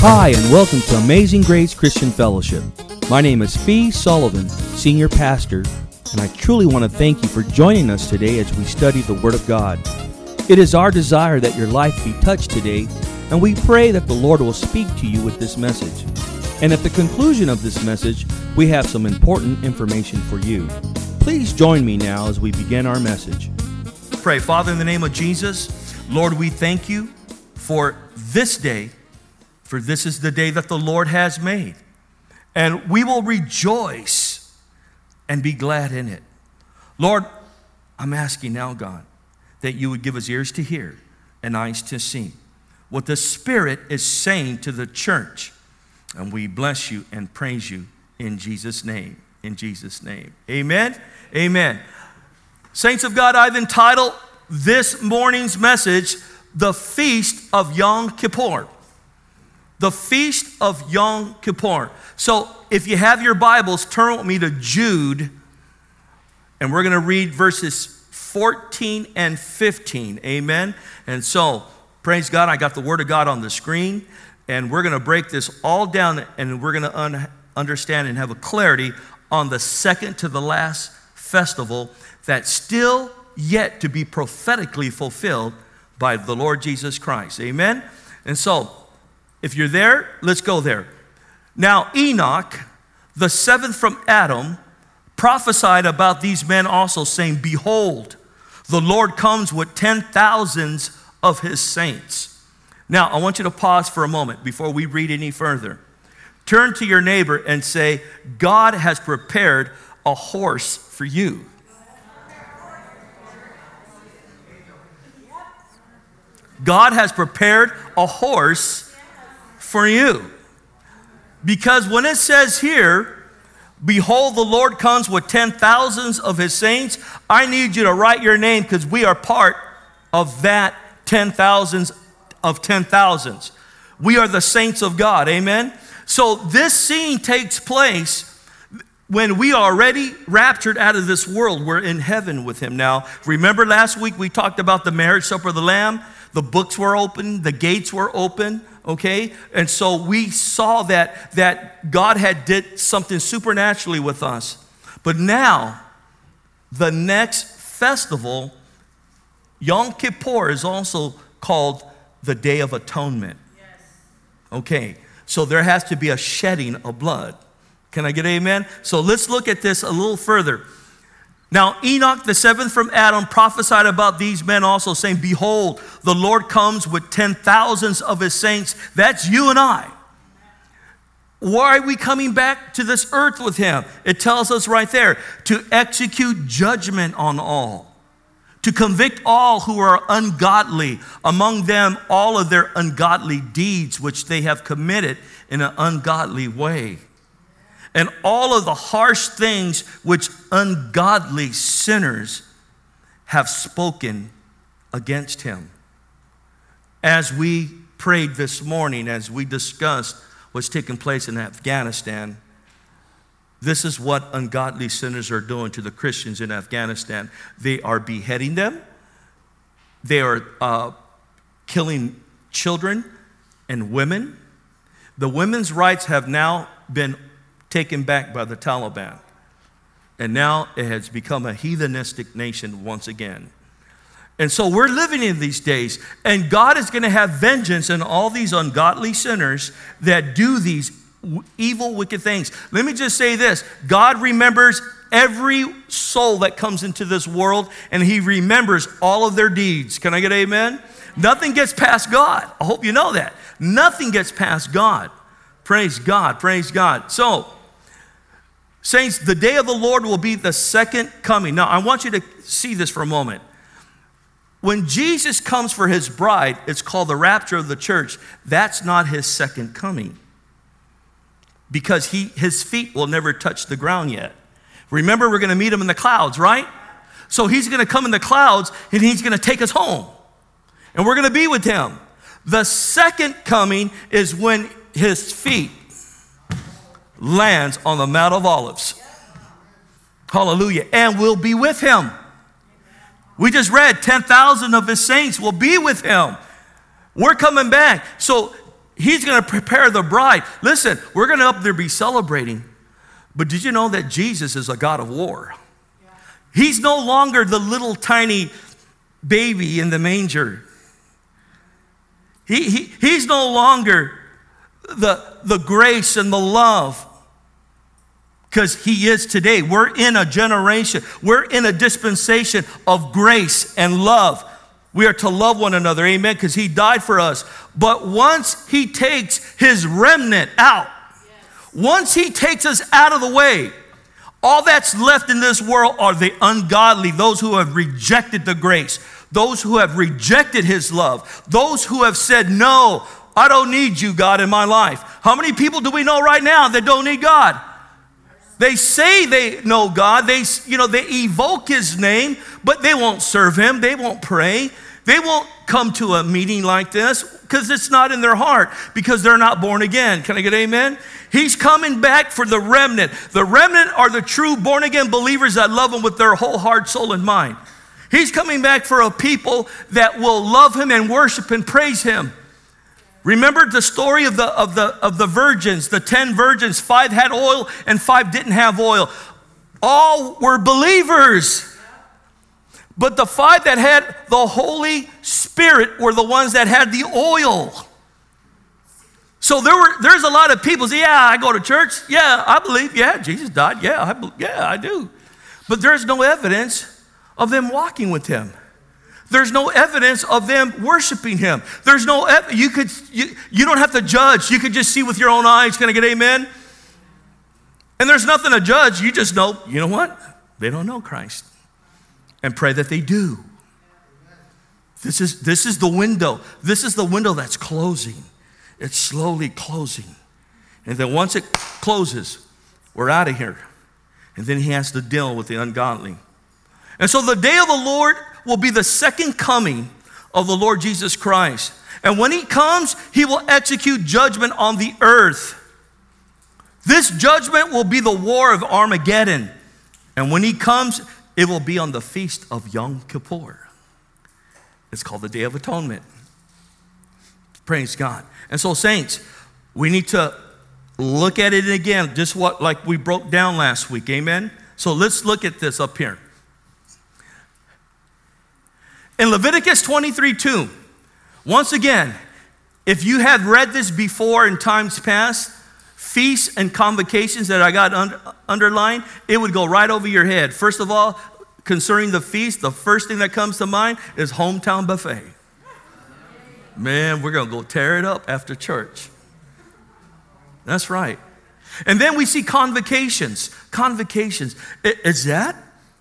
Hi, and welcome to Amazing Grace Christian Fellowship. My name is Fee Sullivan, Senior Pastor, and I truly want to thank you for joining us today as we study the Word of God. It is our desire that your life be touched today, and we pray that the Lord will speak to you with this message. And at the conclusion of this message, we have some important information for you. Please join me now as we begin our message. Pray. Father, in the name of Jesus, Lord, we thank you for this day, for this is the day that the Lord has made. And we will rejoice and be glad in it. Lord, I'm asking now, God, that you would give us ears to hear and eyes to see what the Spirit is saying to the church. And we bless you and praise you in Jesus' name. In Jesus' name. Amen. Amen. Saints of God, I've entitled this morning's message, The Feast of Yom Kippur. The Feast of Yom Kippur. So if you have your Bibles, turn with me to Jude, and we're going to read verses 14 and 15. Amen. And so, praise God, I got the Word of God on the screen, and we're going to break this all down, and we're going to understand and have a clarity on the second to the last festival that's still yet to be prophetically fulfilled by the Lord Jesus Christ. Amen. And so, if you're there, let's go there. Now, Enoch, the seventh from Adam, prophesied about these men also, saying, Behold, the Lord comes with 10,000s of his saints. Now, I want you to pause for a moment before we read any further. Turn to your neighbor and say, God has prepared a horse for you. God has prepared a horse for you. Because when it says here, Behold, the Lord comes with 10,000s of his saints, I need you to write your name because we are part of that 10,000s of 10,000s. We are the saints of God, amen? So this scene takes place when we are already raptured out of this world. We're in heaven with him now. Remember last week we talked about the marriage supper of the Lamb? The books were open, the gates were open, okay? And so we saw that God had did something supernaturally with us. But now, the next festival, Yom Kippur, is also called the Day of Atonement. Yes. Okay, so there has to be a shedding of blood. Can I get amen? So let's look at this a little further. Now, Enoch, the seventh from Adam, prophesied about these men also, saying, Behold, the Lord comes with 10,000s of his saints. That's you and I. Why are we coming back to this earth with him? It tells us right there, to execute judgment on all, to convict all who are ungodly, among them all of their ungodly deeds which they have committed in an ungodly way, and all of the harsh things which ungodly sinners have spoken against him. As we prayed this morning, as we discussed what's taking place in Afghanistan, this is what ungodly sinners are doing to the Christians in Afghanistan. They are beheading them. They are killing children and women. The women's rights have now been taken back by the Taliban. And now it has become a heathenistic nation once again. And so we're living in these days, and God is going to have vengeance on all these ungodly sinners that do these evil, wicked things. Let me just say this. God remembers every soul that comes into this world, and he remembers all of their deeds. Can I get amen? Nothing gets past God. I hope you know that. Nothing gets past God. Praise God. Praise God. So, saints, the day of the Lord will be the second coming. Now, I want you to see this for a moment. When Jesus comes for his bride, it's called the rapture of the church. That's not his second coming, because his feet will never touch the ground yet. Remember, we're going to meet him in the clouds, right? So he's going to come in the clouds, and he's going to take us home, and we're going to be with him. The second coming is when his feet lands on the Mount of Olives. Hallelujah. And we'll be with him. We just read 10,000 of his saints will be with him. We're coming back. So He's going to prepare the bride. Listen, we're going to up there be celebrating. But did you know that Jesus is a God of war? He's no longer the little tiny baby in the manger. He's no longer the grace and the love, because he is today. We're in a generation, we're in a dispensation of grace and love. We are to love one another, amen, because he died for us. But once he takes his remnant out, once he takes us out of the way, all that's left in this world are the ungodly, those who have rejected the grace, those who have rejected his love, those who have said, no, I don't need you, God, in my life. How many people do we know right now that don't need God? They say they know God, they evoke his name, but they won't serve him, they won't pray, they won't come to a meeting like this because it's not in their heart, because they're not born again. Can I get amen? He's coming back for the remnant. The remnant are the true born again believers that love him with their whole heart, soul, and mind. He's coming back for a people that will love him and worship and praise him. Remember the story of the virgins, the 10 virgins, 5 had oil and 5 didn't have oil. All were believers. But the 5 that had the Holy Spirit were the ones that had the oil. So there's a lot of people say, yeah, I go to church. Yeah, I believe. Yeah, Jesus died. Yeah, I do. But there's no evidence of them walking with him. There's no evidence of them worshiping him. There's no you don't have to judge. You could just see with your own eyes. Can I get amen? And there's nothing to judge. You just know, you know what? They don't know Christ. And pray that they do. This is the window. This is the window that's closing. It's slowly closing. And then once it closes, we're out of here. And then he has to deal with the ungodly. And so the day of the Lord will be the second coming of the Lord Jesus Christ. And when he comes, he will execute judgment on the earth. This judgment will be the war of Armageddon. And when he comes, it will be on the feast of Yom Kippur. It's called the Day of Atonement. Praise God. And so, saints, we need to look at it again, just like we broke down last week. Amen? So let's look at this up here. In Leviticus 23:2, once again, if you had read this before in times past, feasts and convocations that I got underlined, it would go right over your head. First of all, concerning the feast, the first thing that comes to mind is hometown buffet. Man, we're going to go tear it up after church. That's right. And then we see convocations. Convocations. Is that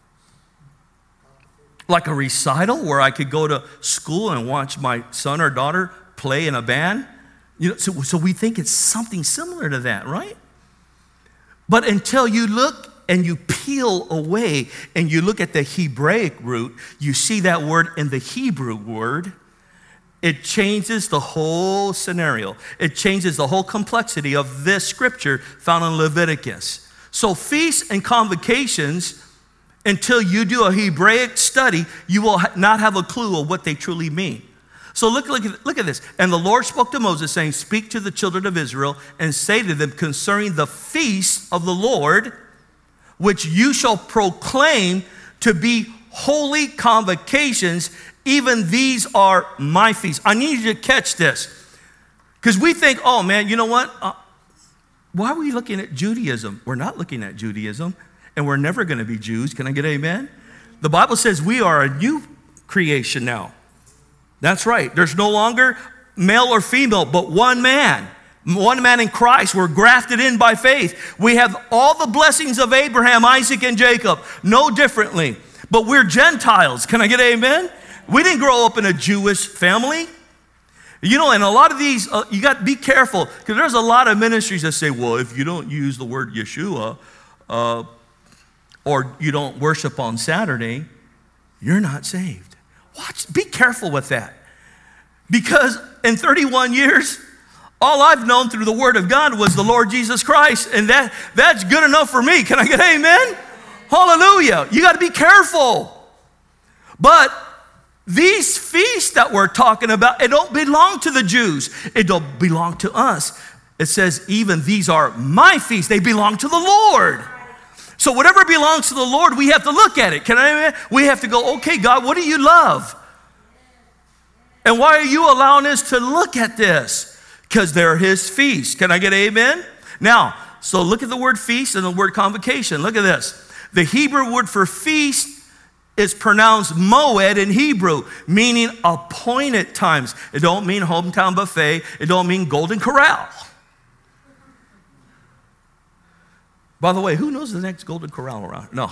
like a recital where I could go to school and watch my son or daughter play in a band? You know, so we think it's something similar to that, right? But until you look and you peel away and you look at the Hebraic root, you see that word in the Hebrew word, it changes the whole scenario. It changes the whole complexity of this scripture found in Leviticus. So feasts and convocations, until you do a Hebraic study, you will not have a clue of what they truly mean. So look at this. And the Lord spoke to Moses, saying, speak to the children of Israel and say to them concerning the feast of the Lord, which you shall proclaim to be holy convocations. Even these are my feasts. I need you to catch this. Because we think, oh man, you know what? Why are we looking at Judaism? We're not looking at Judaism. And we're never going to be Jews. Can I get amen? The Bible says we are a new creation now. That's right. There's no longer male or female, but one man. One man in Christ. We're grafted in by faith. We have all the blessings of Abraham, Isaac, and Jacob. No differently. But we're Gentiles. Can I get amen? We didn't grow up in a Jewish family. You know, and a lot of these, you got to be careful. Because there's a lot of ministries that say, well, if you don't use the word Yeshua, or you don't worship on Saturday, you're not saved. Be careful with that. Because in 31 years, all I've known through the Word of God was the Lord Jesus Christ, and that's good enough for me. Can I get amen? Hallelujah. You got to be careful. But these feasts that we're talking about, it don't belong to the Jews. It don't belong to us. It says, even these are my feasts. They belong to the Lord. So whatever belongs to the Lord, we have to look at it. We have to go, okay, God, what do you love? And why are you allowing us to look at this? Because they're his feasts. Can I get amen? Now, so look at the word feast and the word convocation. Look at this. The Hebrew word for feast is pronounced moed in Hebrew, meaning appointed times. It don't mean hometown buffet. It don't mean Golden Corral. By the way, who knows the next Golden Corral around? No.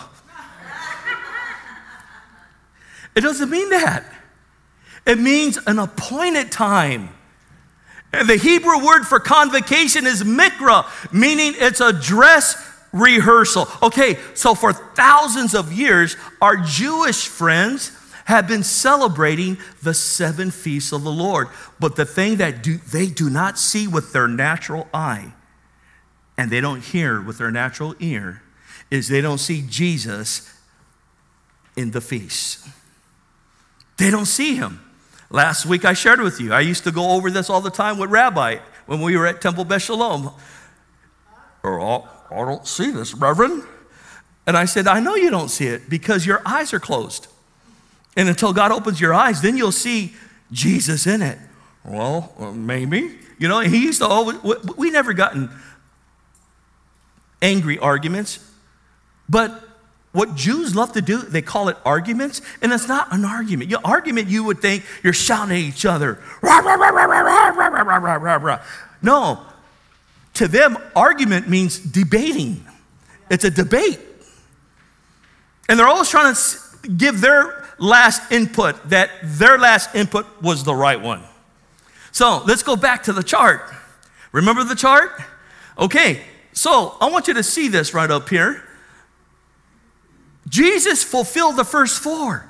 It doesn't mean that. It means an appointed time. And the Hebrew word for convocation is mikra, meaning it's a dress rehearsal. Okay, so for thousands of years, our Jewish friends have been celebrating the 7 feasts of the Lord. But the thing that they do not see with their natural eye, and they don't hear with their natural ear, is they don't see Jesus in the feast. They don't see him. Last week I shared with you, I used to go over this all the time with Rabbi when we were at Temple Beth Shalom. I don't see this, Reverend. And I said, I know you don't see it because your eyes are closed. And until God opens your eyes, then you'll see Jesus in it. Well, maybe. You know, he used to always, we never gotten angry arguments. But what Jews love to do, they call it arguments, and it's not an argument. Your argument, you would think you're shouting at each other. No, to them, argument means debating. It's a debate. And they're always trying to give their last input, that their last input was the right one. So let's go back to the chart. Remember the chart? Okay, so I want you to see this right up here. Jesus fulfilled the first 4.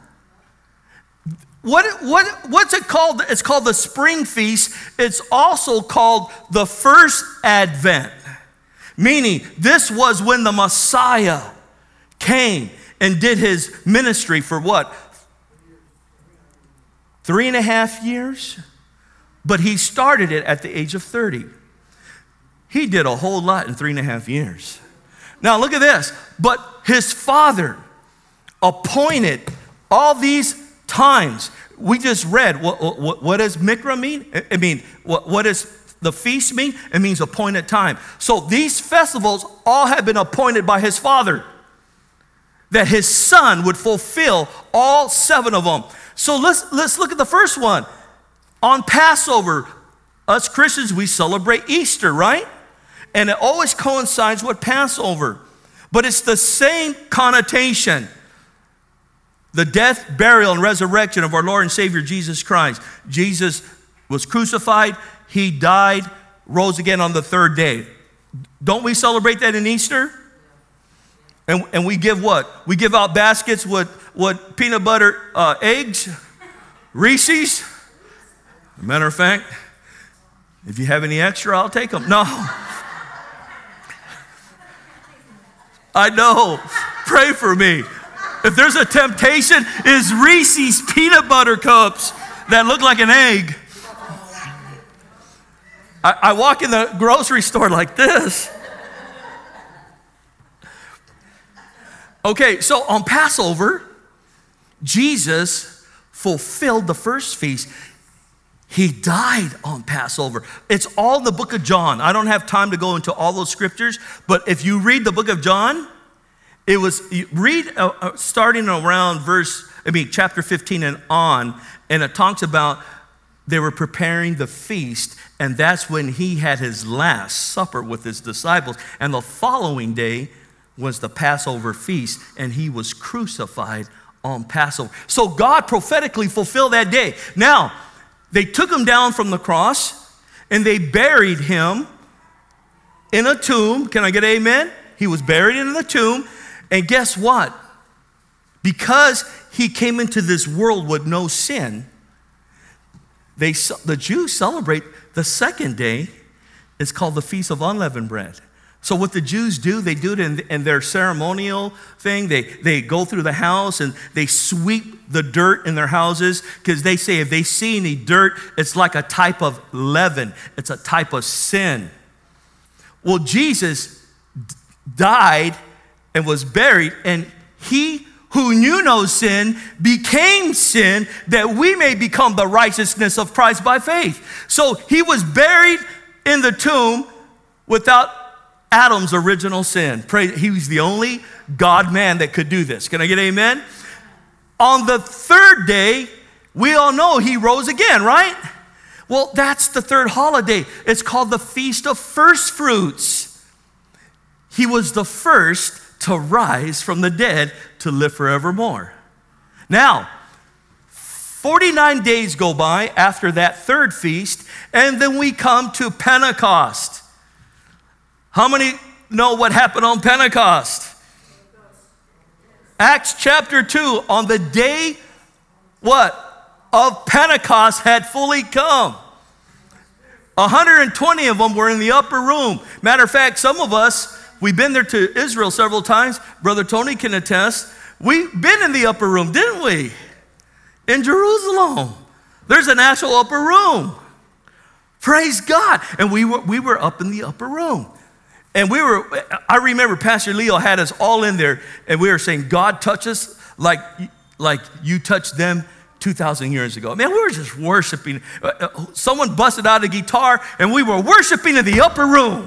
What's it called? It's called the spring feast. It's also called the first advent, meaning this was when the Messiah came and did his ministry for what? 3.5 years? But he started it at the age of 30. He did a whole lot in 3.5 years. Now look at this. But his Father appointed all these times. We just read, what does Mikra mean? I mean, what does the feast mean? It means appointed time. So these festivals all have been appointed by his Father, that his Son would fulfill all 7 of them. So let's look at the first one. On Passover, us Christians, we celebrate Easter, right? And it always coincides with Passover. But it's the same connotation. The death, burial, and resurrection of our Lord and Savior Jesus Christ. Jesus was crucified, he died, rose again on the 3rd day. Don't we celebrate that in Easter? And we give what? We give out baskets with peanut butter eggs, Reese's. Matter of fact, if you have any extra, I'll take them. No. I know. Pray for me. If there's a temptation, it's Reese's peanut butter cups that look like an egg. I walk in the grocery store like this. Okay, so on Passover, Jesus fulfilled the first feast. He died on Passover. It's all the book of John. I don't have time to go into all those scriptures, but if you read the book of John, starting around chapter 15 and on, and it talks about they were preparing the feast, and that's when he had his last supper with his disciples. And the following day was the Passover feast, and he was crucified on Passover. So God prophetically fulfilled that day. Now, they took him down from the cross, and they buried him in a tomb. Can I get amen? He was buried in the tomb. And guess what? Because he came into this world with no sin, the Jews celebrate the second day. It's called the Feast of Unleavened Bread. So what the Jews do, they do it in their ceremonial thing. They go through the house and they sweep the dirt in their houses because they say if they see any dirt, it's like a type of leaven. It's a type of sin. Well, Jesus died and was buried, and he who knew no sin became sin that we may become the righteousness of Christ by faith. So he was buried in the tomb without Adam's original sin. He was the only God-man that could do this. Can I get amen? On the third day, we all know he rose again, right? Well, that's the third holiday. It's called the Feast of First Fruits. He was the first to rise from the dead to live forevermore. Now, 49 days go by after that third feast, and then we come to Pentecost. How many know what happened on Pentecost? Acts chapter 2, on the day, of Pentecost had fully come. 120 of them were in the upper room. Matter of fact, some of us, we've been there to Israel several times. Brother Tony can attest. We've been in the upper room, didn't we? In Jerusalem. There's an actual upper room. Praise God. And we were up in the upper room. And I remember Pastor Leo had us all in there, and we were saying, God touch us like you touched them 2,000 years ago. Man, we were just worshiping. Someone busted out a guitar, and we were worshiping in the upper room.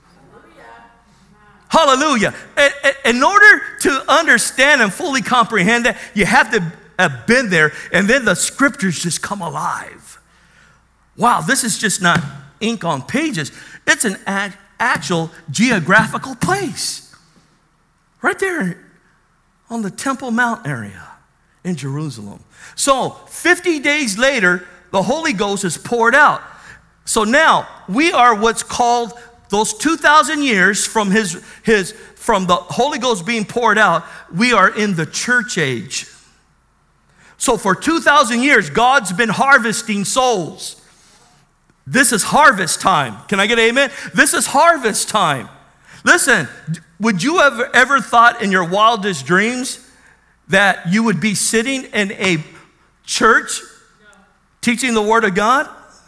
Hallelujah. In order to understand and fully comprehend that, you have to have been there, and then the scriptures just come alive. Wow, this is just not ink on pages. It's an actual geographical place. Right there on the Temple Mount area in Jerusalem. So 50 days later, the Holy Ghost is poured out. So now we are what's called those 2,000 years from from the Holy Ghost being poured out, we are in the church age. So for 2,000 years, God's been harvesting souls. This is harvest time. Can I get amen? This is harvest time. Listen, would you have ever thought in your wildest dreams that you would be sitting in a church teaching the Word of God?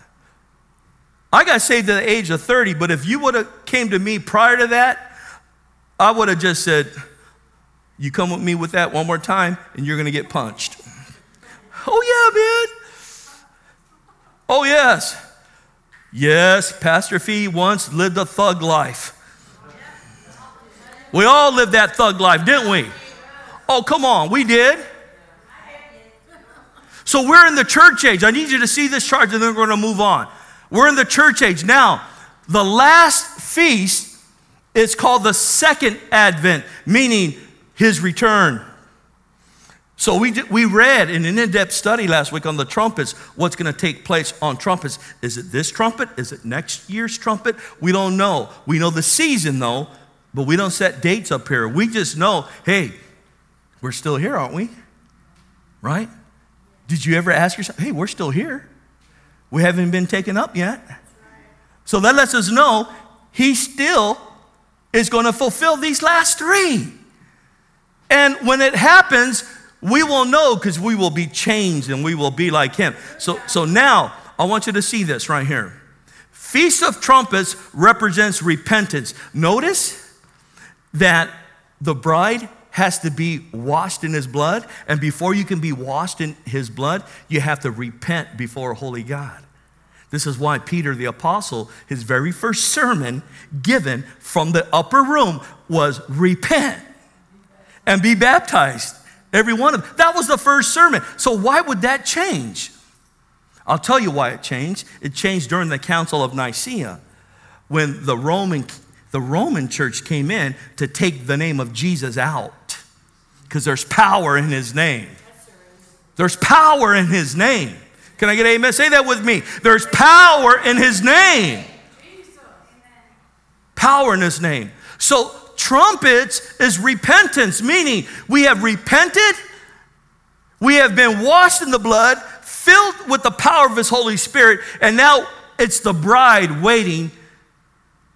I got saved at the age of 30, but if you would have came to me prior to that, I would have just said, you come with me with that one more time and you're going to get punched. Oh, yeah, man. Oh, yes. Yes, Pastor Fee once lived a thug life. We all lived that thug life, didn't we? Oh, come on, we did. So we're in the church age. I need you to see this chart and then we're going to move on. We're in the church age. Now, the last feast is called the second advent, meaning his return. So we read in an in-depth study last week on the trumpets, what's going to take place on trumpets. Is it this trumpet? Is it next year's trumpet? We don't know. We know the season, though, but we don't set dates up here. We just know, hey, we're still here, aren't we? Right? Did you ever ask yourself, hey, we're still here. We haven't been taken up yet. So that lets us know he still is going to fulfill these last three. And when it happens, we will know because we will be changed and we will be like him. So now, I want you to see this right here. Feast of Trumpets represents repentance. Notice that the bride has to be washed in his blood. And before you can be washed in his blood, you have to repent before a holy God. This is why Peter the apostle, his very first sermon given from the upper room was repent and be baptized. Every one of them. That was the first sermon. So why would that change? I'll tell you why it changed. It changed during the Council of Nicaea when the Roman church came in to take the name of Jesus out because there's power in his name. There's power in his name. Can I get an amen? Say that with me. There's power in his name. Power in his name. So trumpets is repentance, meaning we have repented, we have been washed in the blood, filled with the power of his Holy Spirit, and now it's the bride waiting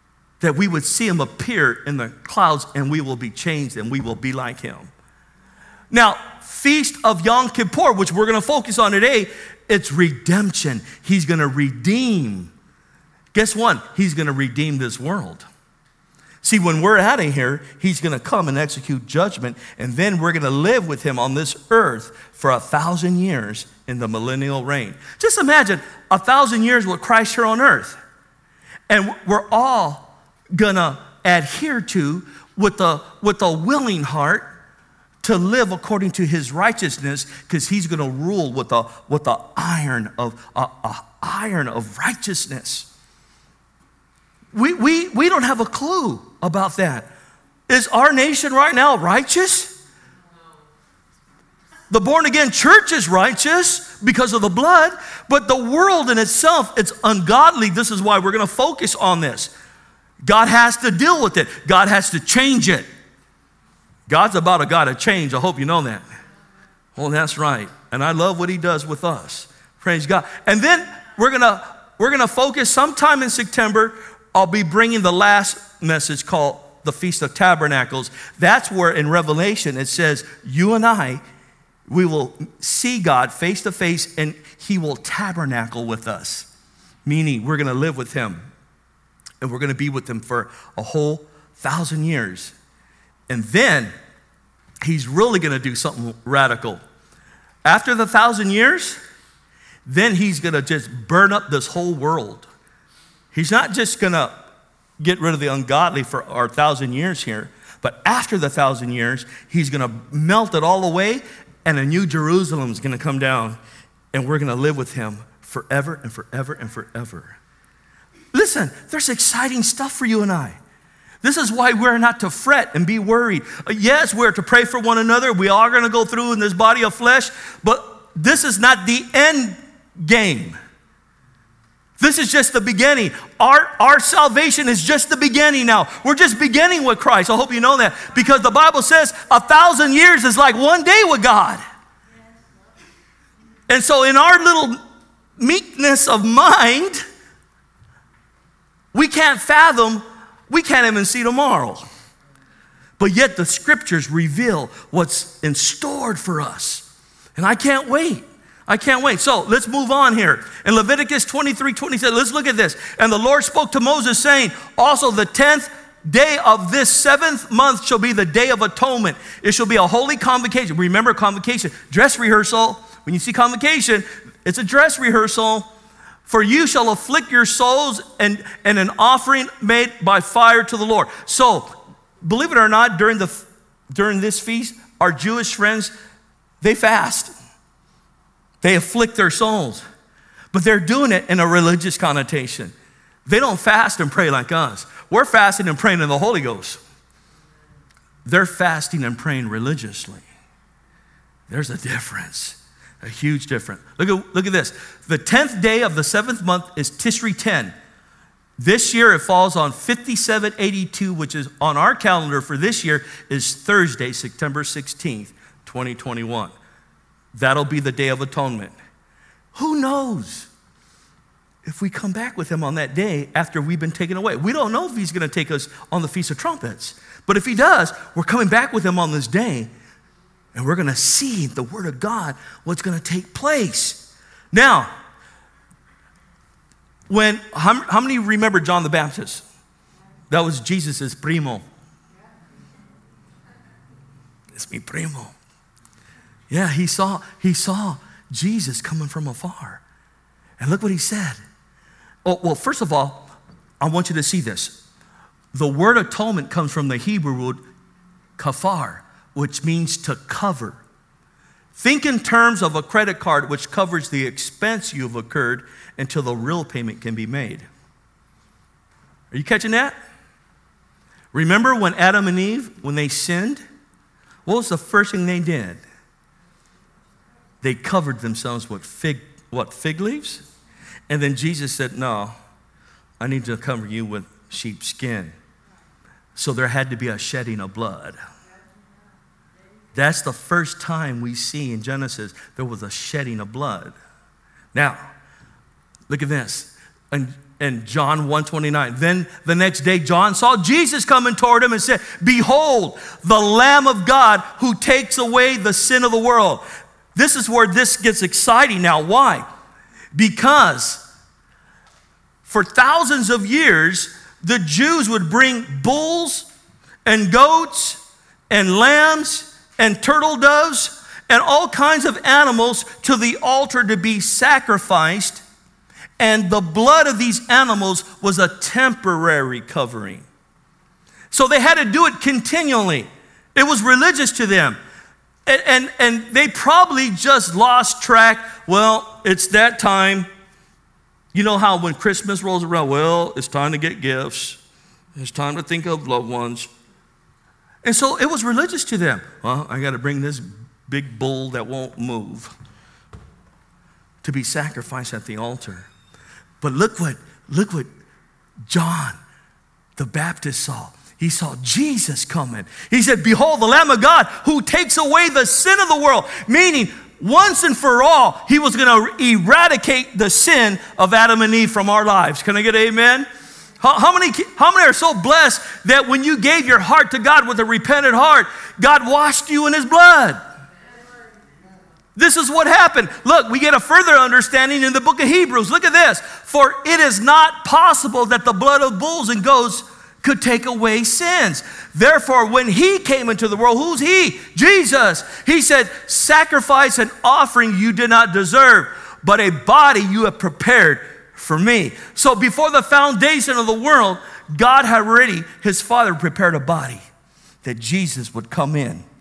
that we would see him appear in the clouds and we will be changed and we will be like him. Now, Feast of Yom Kippur, which we're going to focus on today, it's redemption. He's going to redeem. Guess what? He's going to redeem this world. See, when we're out of here, he's going to come and execute judgment, and then we're going to live with him on this earth for 1,000 years in the millennial reign. Just imagine 1,000 years with Christ here on earth. And we're all going to adhere to with a willing heart to live according to his righteousness, because he's going to rule with the iron of righteousness. We don't have a clue about that. Is our nation right now righteous? The born-again church is righteous because of the blood, but the world in itself, it's ungodly. This is why we're going to focus on this. God has to deal with it. God has to change it. God's about a God of change. I hope you know that. Well, that's right. And I love what he does with us. Praise God. And then we're gonna focus sometime in September. I'll be bringing the last message called the Feast of Tabernacles. That's where in Revelation it says, you and I, we will see God face to face and he will tabernacle with us. Meaning we're going to live with him and we're going to be with him for a whole 1,000 years. And then he's really going to do something radical. After the 1,000 years, then he's going to just burn up this whole world. He's not just going to get rid of the ungodly for our 1,000 years here, but after the 1,000 years, he's going to melt it all away, and a new Jerusalem is going to come down, and we're going to live with him forever and forever and forever. Listen, there's exciting stuff for you and I. This is why we're not to fret and be worried. Yes, we're to pray for one another. We are going to go through in this body of flesh, but this is not the end game. This is just the beginning. Our salvation is just the beginning now. We're just beginning with Christ. I hope you know that. Because the Bible says 1,000 years is like one day with God. And so in our little meekness of mind, we can't fathom, we can't even see tomorrow. But yet the scriptures reveal what's in store for us. And I can't wait. I can't wait. So let's move on here. In Leviticus 23:27, let's look at this. And the Lord spoke to Moses saying, also the 10th day of this 7th month shall be the day of atonement. It shall be a holy convocation. Remember convocation, dress rehearsal. When you see convocation, it's a dress rehearsal. For you shall afflict your souls and an offering made by fire to the Lord. So, believe it or not, during this feast, our Jewish friends, they fast. They afflict their souls. But they're doing it in a religious connotation. They don't fast and pray like us. We're fasting and praying in the Holy Ghost. They're fasting and praying religiously. There's a difference. A huge difference. Look at this. The 10th day of the 7th month is Tishri 10. This year it falls on 5782, which is on our calendar for this year is Thursday, September 16th, 2021. That'll be the Day of Atonement. Who knows if we come back with him on that day after we've been taken away? We don't know if he's going to take us on the Feast of Trumpets. But if he does, we're coming back with him on this day. And we're going to see the Word of God, what's going to take place. Now, how many remember John the Baptist? That was Jesus' primo. It's mi primo. Yeah, he saw Jesus coming from afar. And look what he said. Oh, well, first of all, I want you to see this. The word atonement comes from the Hebrew word kafar, which means to cover. Think in terms of a credit card which covers the expense you've incurred until the real payment can be made. Are you catching that? Remember when Adam and Eve, when they sinned, what was the first thing they did? They covered themselves with fig leaves? And then Jesus said, no, I need to cover you with sheepskin. So there had to be a shedding of blood. That's the first time we see in Genesis there was a shedding of blood. Now, look at this. In in John 1:29. Then the next day, John saw Jesus coming toward him and said, "Behold, the Lamb of God who takes away the sin of the world." This is where this gets exciting now. Why? Because for thousands of years, the Jews would bring bulls and goats and lambs and turtle doves and all kinds of animals to the altar to be sacrificed. And the blood of these animals was a temporary covering. So they had to do it continually. It was religious to them. And they probably just lost track. Well, it's that time. You know how when Christmas rolls around, well, it's time to get gifts. It's time to think of loved ones. And so it was religious to them. Well, I got to bring this big bull that won't move to be sacrificed at the altar. But look what John the Baptist saw. He saw Jesus coming. He said, "Behold, the Lamb of God who takes away the sin of the world." Meaning, once and for all, he was going to eradicate the sin of Adam and Eve from our lives. Can I get an amen? How many are so blessed that when you gave your heart to God with a repentant heart, God washed you in his blood? This is what happened. Look, we get a further understanding in the book of Hebrews. Look at this. For it is not possible that the blood of bulls and goats could take away sins. Therefore, when he came into the world, who's he? Jesus. He said, "Sacrifice and offering you did not deserve, but a body you have prepared for me." So before the foundation of the world, God had already, his Father prepared a body that Jesus would come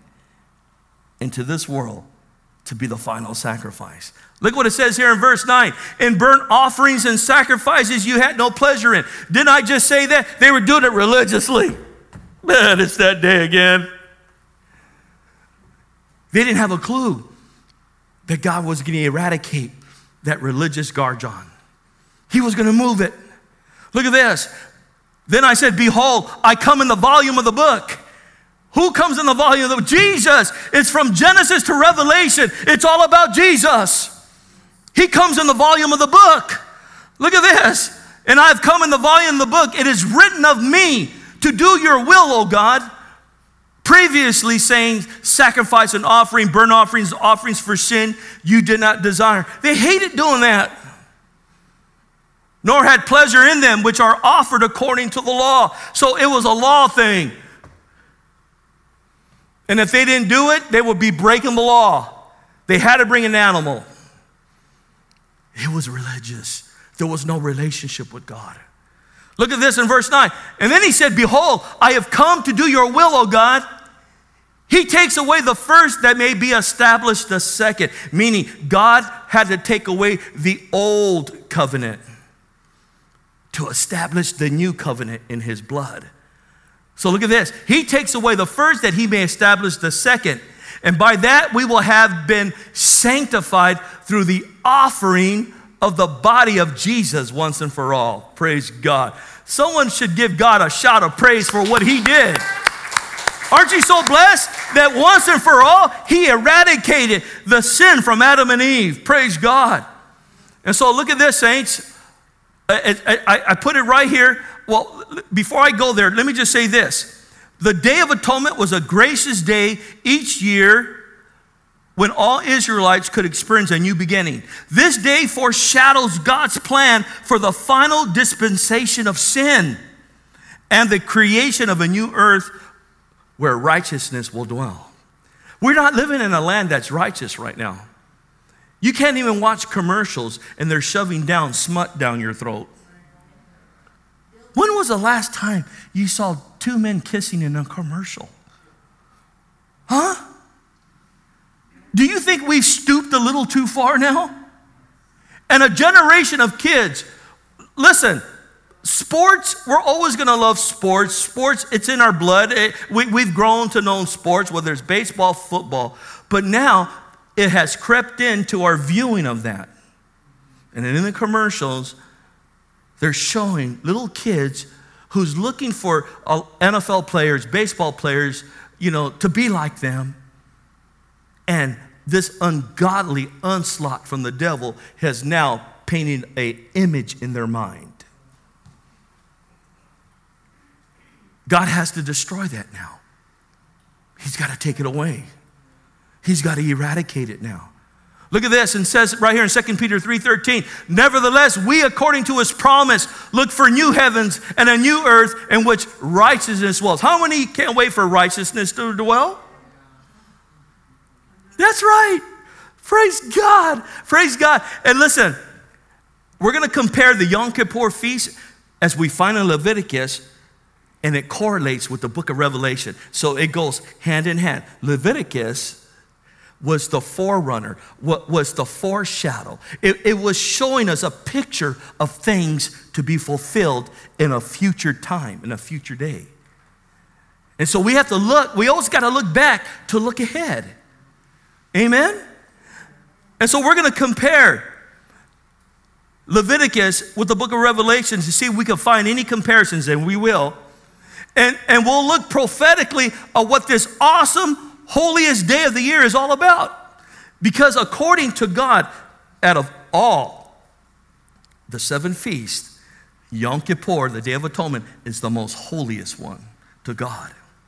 into this world to be the final sacrifice. Look what it says here in verse 9. "In burnt offerings and sacrifices you had no pleasure in." Didn't I just say that? They were doing it religiously. Man, it's that day again. They didn't have a clue that God was going to eradicate that religious garjon. He was going to move it. Look at this. "Then I said, behold, I come in the volume of the book." Who comes in the volume of the book? Jesus. It's from Genesis to Revelation. It's all about Jesus. He comes in the volume of the book. Look at this. "And I've come in the volume of the book. It is written of me to do your will, O God." Previously saying, sacrifice and offering, burnt offerings, offerings for sin, you did not desire. They hated doing that. "Nor had pleasure in them which are offered according to the law." So it was a law thing. And if they didn't do it, they would be breaking the law. They had to bring an animal. It was religious. There was no relationship with God. Look at this in verse 9. "And then he said, behold, I have come to do your will, O God." He takes away the first that may be established the second. Meaning God had to take away the old covenant to establish the new covenant in his blood. So look at this. He takes away the first that he may establish the second. And by that we will have been sanctified through the offering of the body of Jesus once and for all. Praise God. Someone should give God a shout of praise for what he did. Aren't you so blessed that once and for all he eradicated the sin from Adam and Eve? Praise God. And so look at this, saints. I put it right here. Well, before I go there, let me just say this. The Day of Atonement was a gracious day each year when all Israelites could experience a new beginning. This day foreshadows God's plan for the final dispensation of sin and the creation of a new earth where righteousness will dwell. We're not living in a land that's righteous right now. You can't even watch commercials and they're shoving down smut down your throat. When was the last time you saw two men kissing in a commercial? Huh? Do you think we've stooped a little too far now? And a generation of kids, listen, sports, we're always going to love sports. Sports, it's in our blood. We've grown to know sports, whether it's baseball, football. But now it has crept into our viewing of that. And then in the commercials, they're showing little kids who's looking for NFL players, baseball players, to be like them. And this ungodly onslaught from the devil has now painted an image in their mind. God has to destroy that now. He's got to take it away. He's got to eradicate it now. Look at this, and it says right here in 2 Peter 3:13, nevertheless, we according to his promise look for new heavens and a new earth in which righteousness dwells. How many can't wait for righteousness to dwell? That's right. Praise God. Praise God. And listen, we're going to compare the Yom Kippur feast as we find in Leviticus, and it correlates with the book of Revelation. So it goes hand in hand. Leviticus was the forerunner, was the foreshadow. It was showing us a picture of things to be fulfilled in a future time, in a future day. And so we have to look, we always got to look back to look ahead. Amen? And so we're going to compare Leviticus with the book of Revelation to see if we can find any comparisons, and we will. And we'll look prophetically at what this awesome holiest day of the year is all about. Because according to God, out of all the 7 feasts, Yom Kippur, the Day of Atonement, is the most holiest one to God.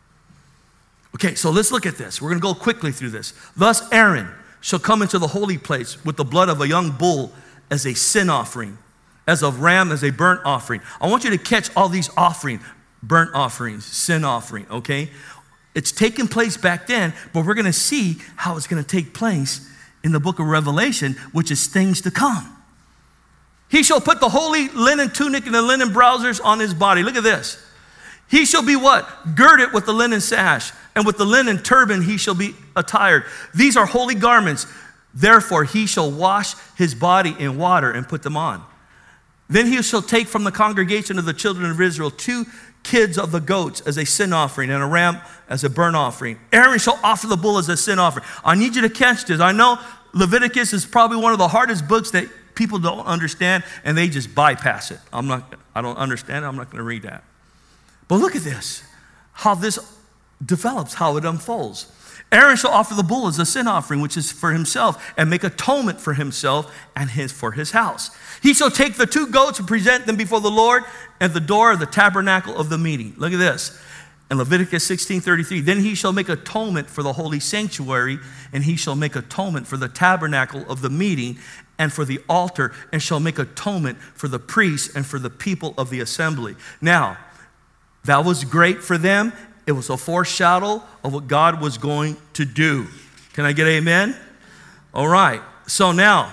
Okay, so let's look at this. We're going to go quickly through this. Thus Aaron shall come into the holy place with the blood of a young bull as a sin offering, as a ram as a burnt offering. I want you to catch all these offerings, burnt offerings, sin offering, okay? It's taking place back then, but we're going to see how it's going to take place in the book of Revelation, which is things to come. He shall put the holy linen tunic and the linen trousers on his body. Look at this. He shall be what? Girded with the linen sash, and with the linen turban he shall be attired. These are holy garments. Therefore he shall wash his body in water and put them on. Then he shall take from the congregation of the children of Israel 2 kids of the goats as a sin offering and a ram as a burnt offering. Aaron shall offer the bull as a sin offering. I need you to catch this. I know Leviticus is probably one of the hardest books that people don't understand, and they just bypass it. I don't understand it. I'm not going to read that. But look at this, how this develops, how it unfolds. Aaron shall offer the bull as a sin offering, which is for himself, and make atonement for himself and for his house. He shall take the 2 goats and present them before the Lord at the door of the tabernacle of the meeting. Look at this. In Leviticus 16:33, then he shall make atonement for the holy sanctuary, and he shall make atonement for the tabernacle of the meeting and for the altar, and shall make atonement for the priests and for the people of the assembly. Now, that was great for them. It was a foreshadow of what God was going to do. Can I get amen? All right. So now,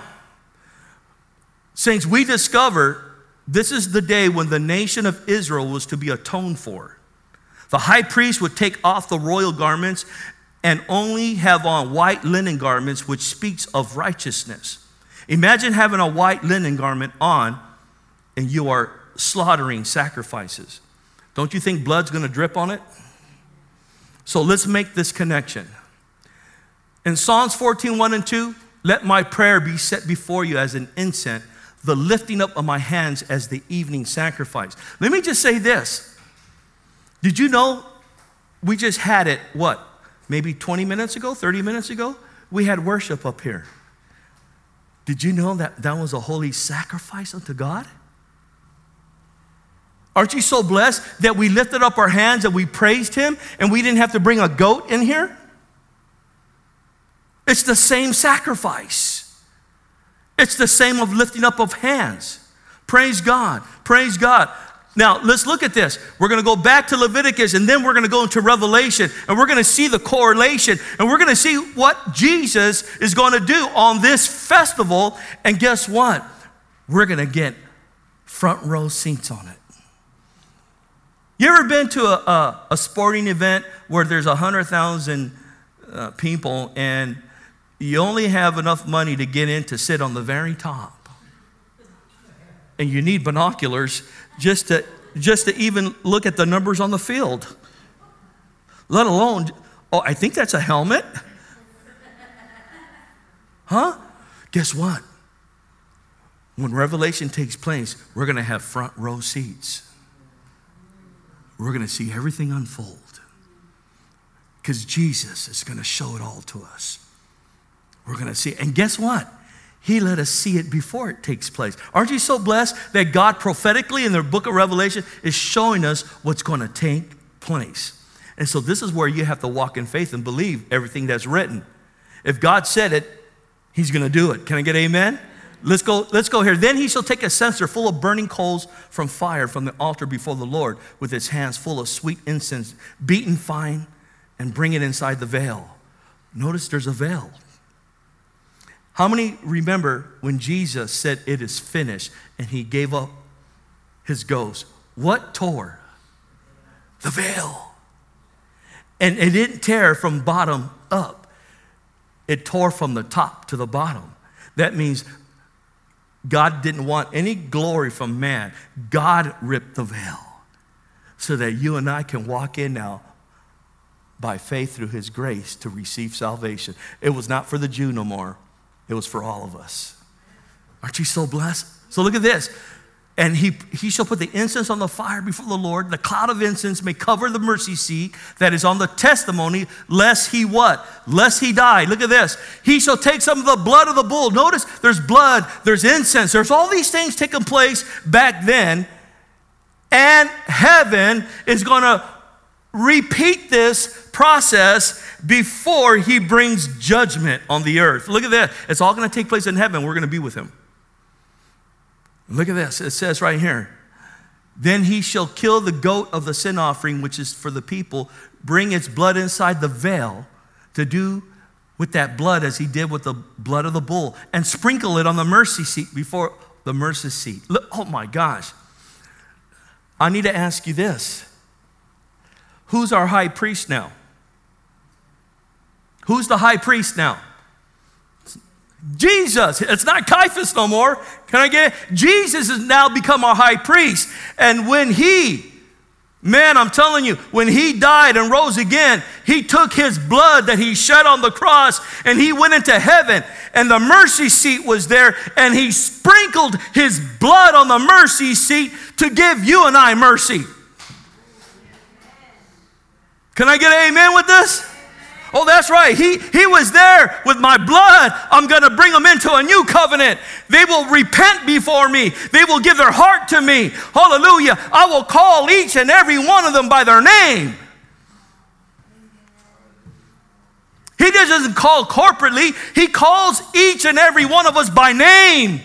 saints, we discover this is the day when the nation of Israel was to be atoned for. The high priest would take off the royal garments and only have on white linen garments, which speaks of righteousness. Imagine having a white linen garment on and you are slaughtering sacrifices. Don't you think blood's going to drip on it? So let's make this connection. In Psalms 14:1 and 2, let my prayer be set before you as an incense, the lifting up of my hands as the evening sacrifice. Let me just say this. Did you know we just had it, maybe 20 minutes ago, 30 minutes ago? We had worship up here. Did you know that that was a holy sacrifice unto God? Aren't you so blessed that we lifted up our hands and we praised him and we didn't have to bring a goat in here? It's the same sacrifice. It's the same of lifting up of hands. Praise God. Praise God. Now, let's look at this. We're going to go back to Leviticus, and then we're going to go into Revelation, and we're going to see the correlation, and we're going to see what Jesus is going to do on this festival. And guess what? We're going to get front row seats on it. You ever been to a sporting event where there's 100,000 people, and you only have enough money to get in to sit on the very top? And you need binoculars just to even look at the numbers on the field. Let alone, I think that's a helmet. Huh? Guess what? When Revelation takes place, we're going to have front row seats. We're going to see everything unfold because Jesus is going to show it all to us. We're going to see it. And guess what? He let us see it before it takes place. Aren't you so blessed that God prophetically in the book of Revelation is showing us what's going to take place. And so this is where you have to walk in faith and believe everything that's written. If God said it, he's going to do it. Can I get amen? Let's go here. Then he shall take a censer full of burning coals from fire from the altar before the Lord with his hands full of sweet incense, beaten fine, and bring it inside the veil. Notice there's a veil. How many remember when Jesus said it is finished and he gave up his ghost? What tore? The veil. And it didn't tear from bottom up. It tore from the top to the bottom. That means God didn't want any glory from man. God ripped the veil so that you and I can walk in now by faith through his grace to receive salvation. It was not for the Jew no more. It was for all of us. Aren't you so blessed? So look at this. And he shall put the incense on the fire before the Lord. The cloud of incense may cover the mercy seat that is on the testimony, lest he what? Lest he die. Look at this. He shall take some of the blood of the bull. Notice there's blood, there's incense, there's all these things taking place back then. And heaven is going to repeat this process before he brings judgment on the earth. Look at that. It's all going to take place in heaven. We're going to be with him. Look at this. It says right here, then he shall kill the goat of the sin offering, which is for the people, bring its blood inside the veil to do with that blood as he did with the blood of the bull, and sprinkle it on the mercy seat before the mercy seat. Look, oh my gosh. I need to ask you this. Who's our high priest now? Who's the high priest now? Jesus. It's not Caiaphas no more. Can I get it? Jesus has now become our high priest. And when I'm telling you, when he died and rose again, he took his blood that he shed on the cross and he went into heaven, and the mercy seat was there, and he sprinkled his blood on the mercy seat to give you and I mercy. Can I get an amen with this? Oh, that's right. He was there with my blood. I'm going to bring them into a new covenant. They will repent before me. They will give their heart to me. Hallelujah. I will call each and every one of them by their name. He doesn't call corporately. He calls each and every one of us by name.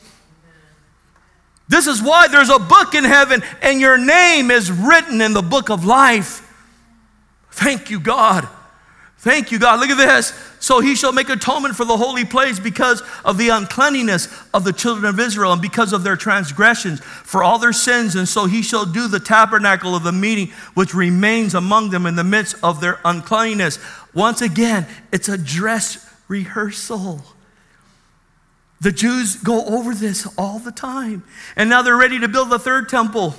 This is why there's a book in heaven and your name is written in the book of life. Thank you, God. Thank you, God. Look at this. So he shall make atonement for the holy place because of the uncleanness of the children of Israel and because of their transgressions for all their sins. And so he shall do the tabernacle of the meeting which remains among them in the midst of their uncleanness. Once again, it's a dress rehearsal. The Jews go over this all the time. And now they're ready to build the third temple,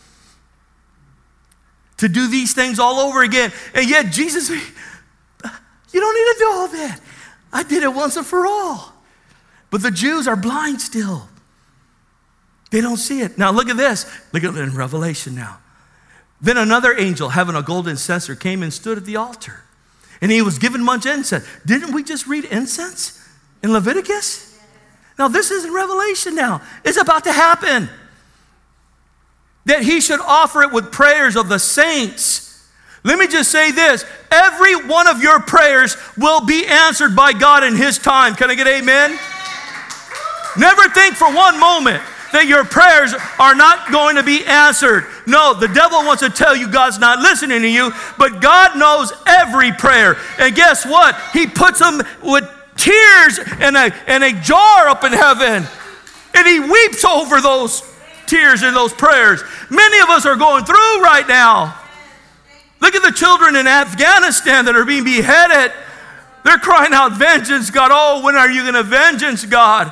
to do these things all over again. And yet Jesus, you don't need to do all that. I did it once and for all. But the Jews are blind still. They don't see it. Now look at this. Look at it in Revelation now. Then another angel having a golden censer came and stood at the altar. And he was given much incense. Didn't we just read incense in Leviticus? Now this is in Revelation now. It's about to happen. That he should offer it with prayers of the saints. Let me just say this. Every one of your prayers will be answered by God in his time. Can I get amen? Never think for one moment that your prayers are not going to be answered. No, the devil wants to tell you God's not listening to you, but God knows every prayer. And guess what? He puts them with tears in a jar up in heaven. And he weeps over those tears and those prayers. Many of us are going through right now. Look at the children in Afghanistan that are being beheaded. They're crying out, vengeance, God. Oh, when are you going to vengeance, God?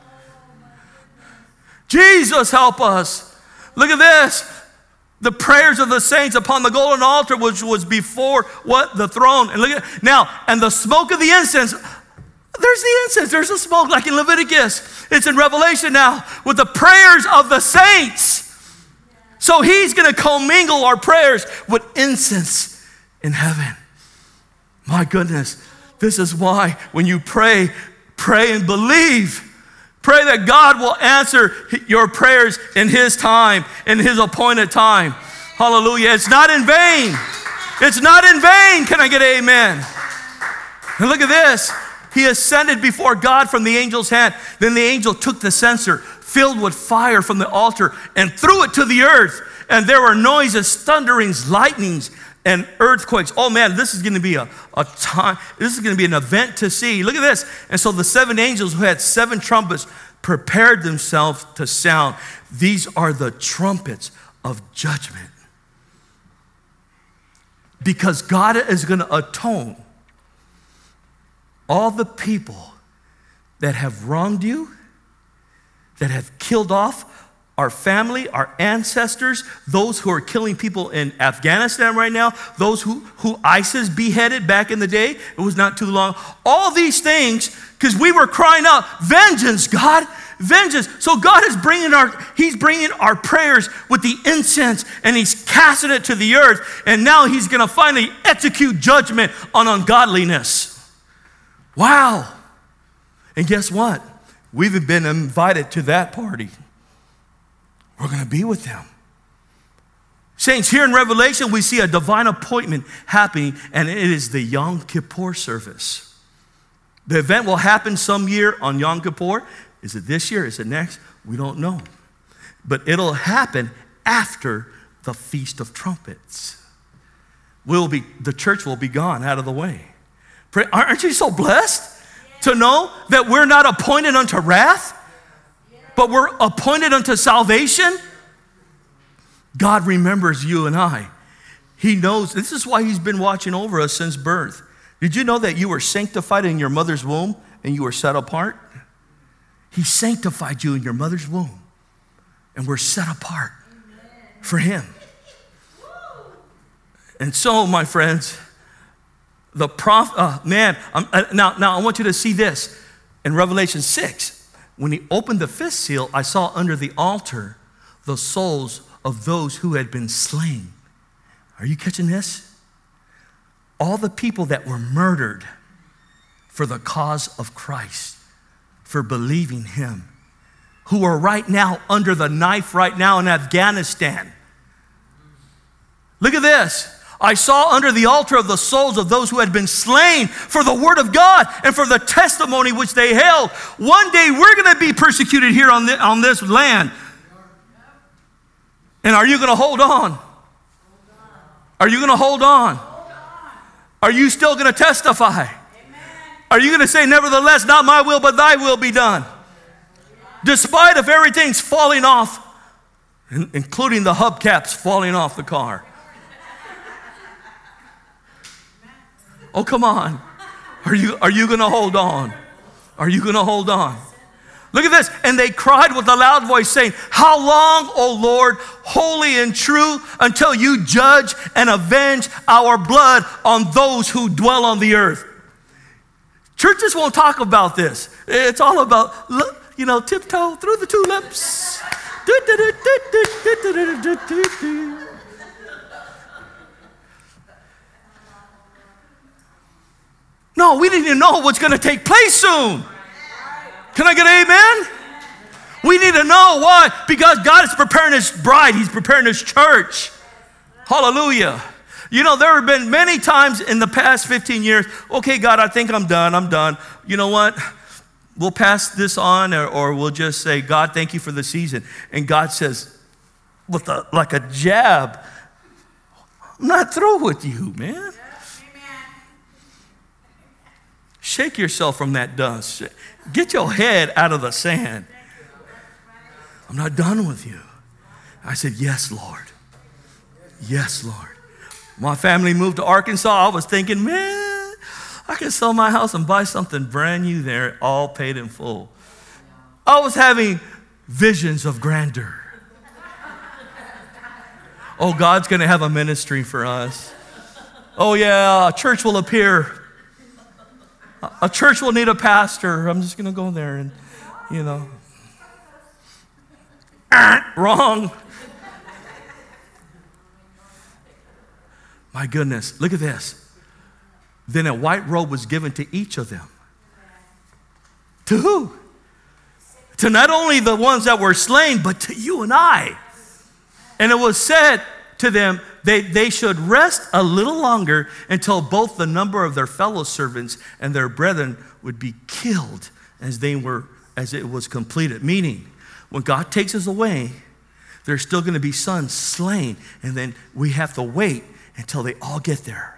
Jesus, help us. Look at this. The prayers of the saints upon the golden altar, which was before what? The throne. And look at now, and the smoke of the incense. There's the incense. There's the smoke like in Leviticus. It's in Revelation now with the prayers of the saints. So he's going to commingle our prayers with incense in heaven. My goodness, this is why when you pray and believe. Pray that God will answer your prayers in his time, in his appointed time. Hallelujah. It's not in vain. It's not in vain. Can I get an amen? And look at this. He ascended before God from the angel's hand. Then the angel took the censer filled with fire from the altar and threw it to the earth. And there were noises, thunderings, lightnings, and earthquakes. Oh man, this is going to be a time. This is going to be an event to see. Look at this. And so the 7 angels who had 7 trumpets prepared themselves to sound. These are the trumpets of judgment. Because God is going to atone all the people that have wronged you, that have killed off our family, our ancestors, those who are killing people in Afghanistan right now, those who ISIS beheaded back in the day. It was not too long. All these things, because we were crying out, vengeance, God, vengeance. So God is He's bringing our prayers with the incense, and He's casting it to the earth, and now He's going to finally execute judgment on ungodliness. Wow. And guess what? We've been invited to that party. We're going to be with them. Saints, here in Revelation, we see a divine appointment happening, and it is the Yom Kippur service. The event will happen some year on Yom Kippur. Is it this year? Is it next? We don't know. But it'll happen after the Feast of Trumpets. The church will be gone out of the way. Aren't you so blessed to know that we're not appointed unto wrath, but we're appointed unto salvation? God remembers you and I. He knows. This is why He's been watching over us since birth. Did you know that you were sanctified in your mother's womb and you were set apart? He sanctified you in your mother's womb, and we're set apart for Him. And so, my friends, the prophet, now I want you to see this. In Revelation 6, when He opened the 5th seal, I saw under the altar the souls of those who had been slain. Are you catching this? All the people that were murdered for the cause of Christ, for believing Him, who are right now under the knife right now in Afghanistan. Look at this. I saw under the altar of the souls of those who had been slain for the word of God and for the testimony which they held. One day we're going to be persecuted here on this land. And are you going to hold on? Are you going to hold on? Are you still going to testify? Are you going to say, nevertheless, not my will, but thy will be done? Despite of everything's falling off, including the hubcaps falling off the car. Oh, come on. Are you going to hold on? Are you going to hold on? Look at this. And they cried with a loud voice, saying, how long, O Lord, holy and true, until you judge and avenge our blood on those who dwell on the earth? Churches won't talk about this. It's all about, tiptoe through the tulips. No, we didn't even know what's going to take place soon. Can I get an amen? We need to know why. Because God is preparing His bride. He's preparing His church. Hallelujah. You know, there have been many times in the past 15 years, okay, God, I think I'm done. You know what? We'll pass this on, or we'll just say, God, thank you for the season. And God says, like a jab, I'm not through with you, man. Shake yourself from that dust. Get your head out of the sand. I'm not done with you. I said, yes, Lord. Yes, Lord. My family moved to Arkansas. I was thinking, man, I can sell my house and buy something brand new there, all paid in full. I was having visions of grandeur. Oh, God's going to have a ministry for us. Oh, yeah, a church will appear. A church will need a pastor. I'm just going to go there and, wrong. My goodness, look at this. Then a white robe was given to each of them. To who? To not only the ones that were slain, but to you and I. And it was said to them they should rest a little longer until both the number of their fellow servants and their brethren would be killed as it was completed. Meaning, when God takes us away, there's still going to be sons slain, and then we have to wait until they all get there.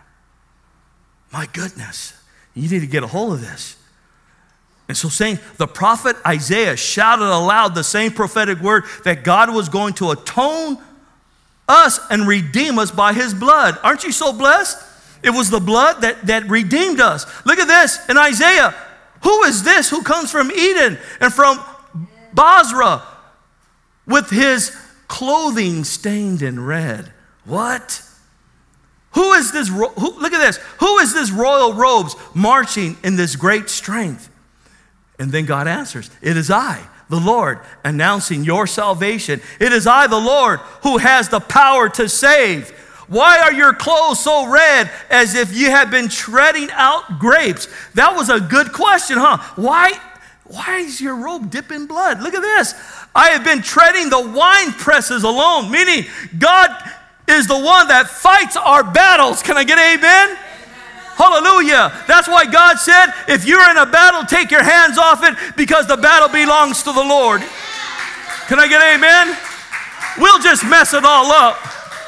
My goodness, you need to get a hold of this. And so saying, the prophet Isaiah shouted aloud the same prophetic word that God was going to atone us and redeem us by his blood. Aren't you so blessed? It was the blood that redeemed us. Look at this in Isaiah. Who is this who comes from Eden and from Basra with his clothing stained in red? What? Who is this? Look at this. Who is this royal robes marching in this great strength? And then God answers, it is I, the Lord, announcing your salvation. It is I, the Lord, who has the power to save. Why are your clothes so red as if you had been treading out grapes? That was a good question, huh? Why is your robe dipped in blood? Look at this. I have been treading the wine presses alone, meaning God is the one that fights our battles. Can I get an amen? Hallelujah. That's why God said, if you're in a battle, take your hands off it because the battle belongs to the Lord. Can I get an amen? We'll just mess it all up.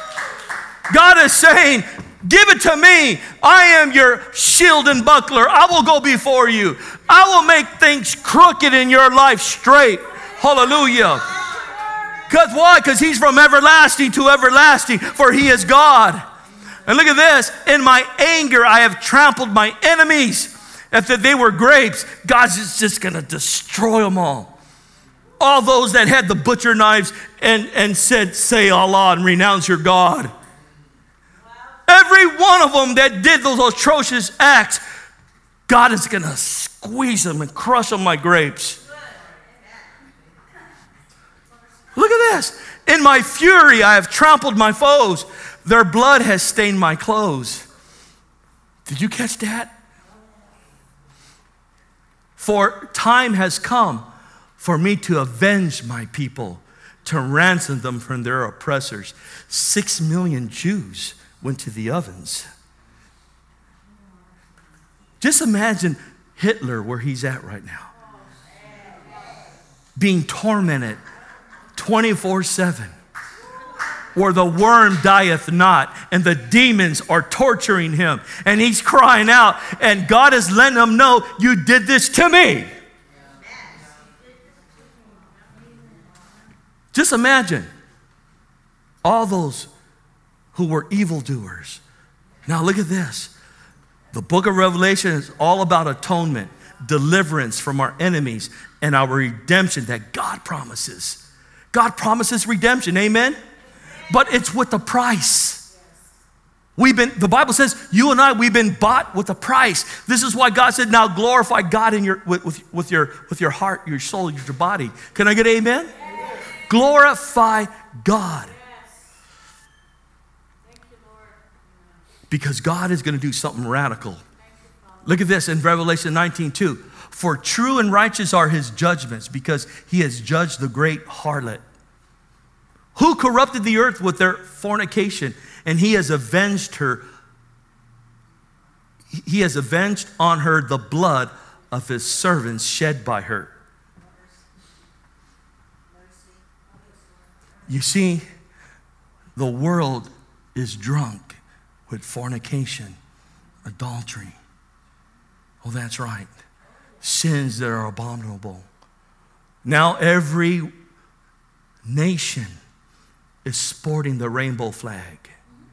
God is saying, give it to me. I am your shield and buckler. I will go before you. I will make things crooked in your life straight. Hallelujah. Because why? Because he's from everlasting to everlasting, for he is God. And look at this. In my anger, I have trampled my enemies. If they were grapes, God's just going to destroy them all. All those that had the butcher knives and said, say Allah and renounce your God. Every one of them that did those atrocious acts, God is going to squeeze them and crush them like grapes. Look at this. In my fury, I have trampled my foes. Their blood has stained my clothes. Did you catch that? For time has come for me to avenge my people, to ransom them from their oppressors. 6 million Jews went to the ovens. Just imagine Hitler where he's at right now, being tormented 24/7, where the worm dieth not, and the demons are torturing him, and he's crying out, and God is letting him know, you did this to me. Just imagine all those who were evildoers. Now look at this. The book of Revelation is all about atonement, deliverance from our enemies, and our redemption that God promises. God promises redemption, amen? But it's with a price. The Bible says, you and I, we've been bought with a price. This is why God said, now glorify God in with your heart, your soul, your body. Can I get an amen? Yes. Glorify God. Yes. Thank you, Lord. Because God is going to do something radical. Look at this in Revelation 19:2. For true and righteous are his judgments, because he has judged the great harlot, who corrupted the earth with their fornication, and he has avenged her. He has avenged on her the blood of his servants shed by her. You see, the world is drunk with fornication, adultery. Oh, that's right. Sins that are abominable. Now every nation is sporting the rainbow flag.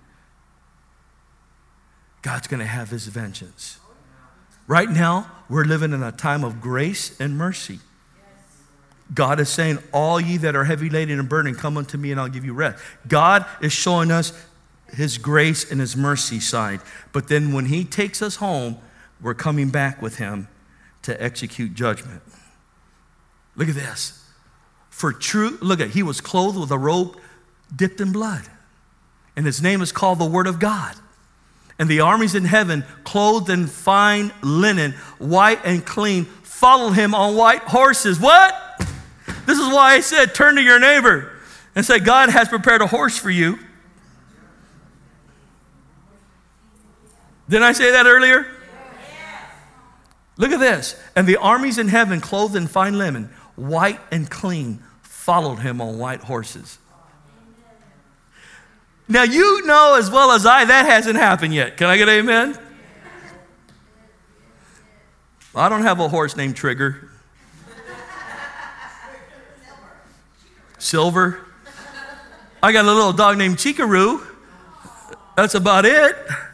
God's going to have his vengeance. Right now, we're living in a time of grace and mercy. God is saying, all ye that are heavy laden and burdened, come unto me and I'll give you rest. God is showing us his grace and his mercy side. But then when he takes us home, we're coming back with him to execute judgment. Look at this. He was clothed with a robe dipped in blood. And his name is called the Word of God. And the armies in heaven, clothed in fine linen, white and clean, follow him on white horses. What? This is why I said, turn to your neighbor and say, God has prepared a horse for you. Didn't I say that earlier? Look at this. And the armies in heaven, clothed in fine linen, white and clean, followed him on white horses. Now, you know as well as I, that hasn't happened yet. Can I get an amen? I don't have a horse named Trigger. Silver. I got a little dog named Chikaroo. That's about it.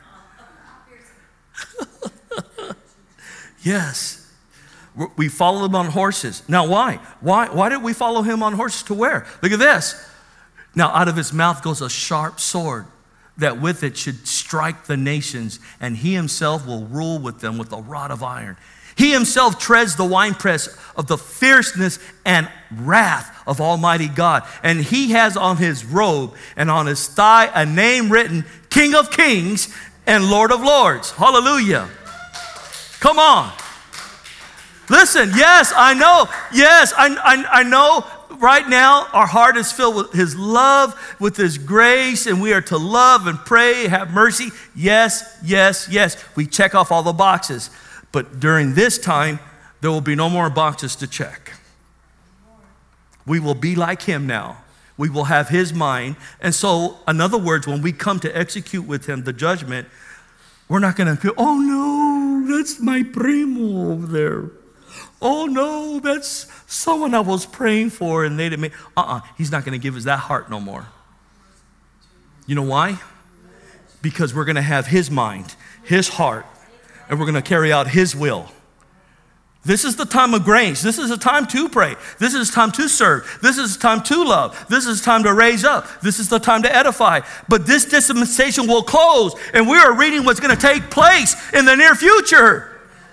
Yes. We follow him on horses. Now, why? Why did we follow him on horses? To where? Look at this. Now, out of his mouth goes a sharp sword, that with it should strike the nations, and he himself will rule with them with a rod of iron. He himself treads the winepress of the fierceness and wrath of Almighty God. And he has on his robe and on his thigh a name written, King of Kings and Lord of Lords. Hallelujah. Come on. Listen, yes, I know. Yes, I know right now our heart is filled with his love, with his grace, and we are to love and pray, have mercy. Yes, yes, yes. We check off all the boxes. But during this time, there will be no more boxes to check. We will be like him now. We will have his mind. And so, in other words, when we come to execute with him the judgment, we're not going to feel, oh no, that's my primo over there. Oh no, that's someone I was praying for and they didn't make. He's not going to give us that heart no more. You know why? Because we're going to have his mind, his heart, and we're going to carry out his will. This is the time of grace. This is a time to pray. This is time to serve. This is time to love. This is time to raise up. This is the time to edify. But this dispensation will close, and we are reading what's going to take place in the near future.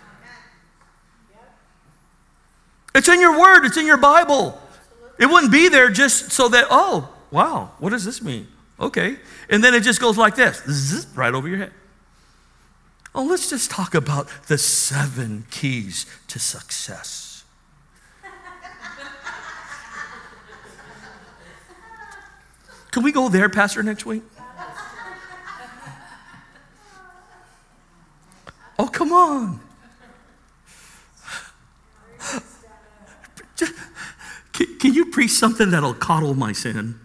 It's in your word. It's in your Bible. It wouldn't be there just so that, oh, wow, what does this mean? Okay. And then it just goes like this, zzz, right over your head. Oh, let's just talk about the 7 keys to success. Can we go there, Pastor, next week? Oh, come on. Can you preach something that'll coddle my sin?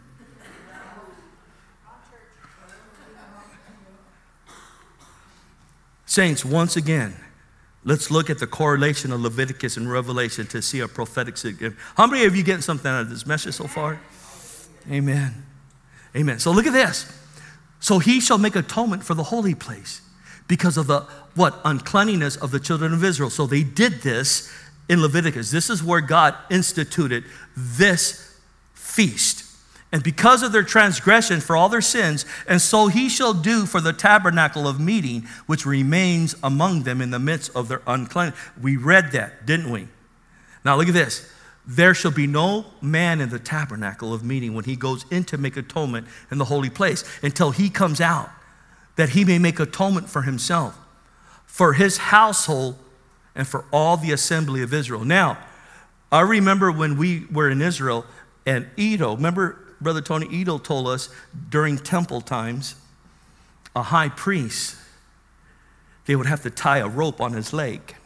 Saints, once again, let's look at the correlation of Leviticus and Revelation to see a prophetic significance. How many of you getting something out of this message so far? Amen. Amen. So look at this. So he shall make atonement for the holy place because of the, uncleanness of the children of Israel. So they did this in Leviticus. This is where God instituted this feast. And because of their transgression for all their sins, and so he shall do for the tabernacle of meeting, which remains among them in the midst of their uncleanness. We read that, didn't we? Now look at this. There shall be no man in the tabernacle of meeting when he goes in to make atonement in the holy place until he comes out, that he may make atonement for himself, for his household, and for all the assembly of Israel. Now, I remember when we were in Israel, and Edo, remember Brother Tony Edo told us during temple times, a high priest, they would have to tie a rope on his leg.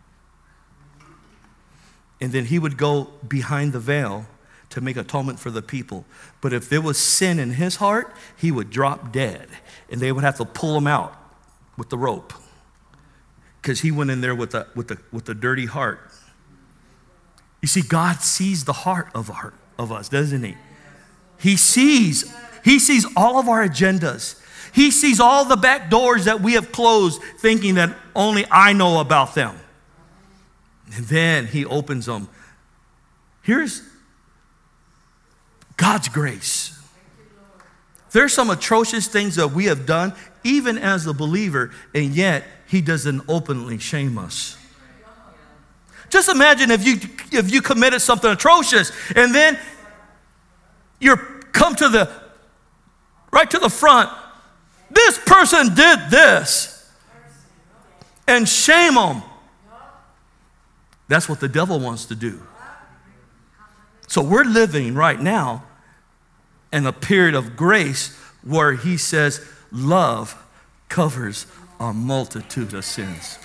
And then he would go behind the veil to make atonement for the people. But if there was sin in his heart, he would drop dead. And they would have to pull him out with the rope. Because he went in there with a dirty heart. You see, God sees the heart of us, doesn't he? He sees all of our agendas. He sees all the back doors that we have closed, thinking that only I know about them. And then he opens them. Here's God's grace. There's some atrocious things that we have done, even as a believer, and yet he doesn't openly shame us. Just imagine if you committed something atrocious, and then you come right to the front. This person did this. And shame them. That's what the devil wants to do. So we're living right now in a period of grace where he says love covers a multitude of sins.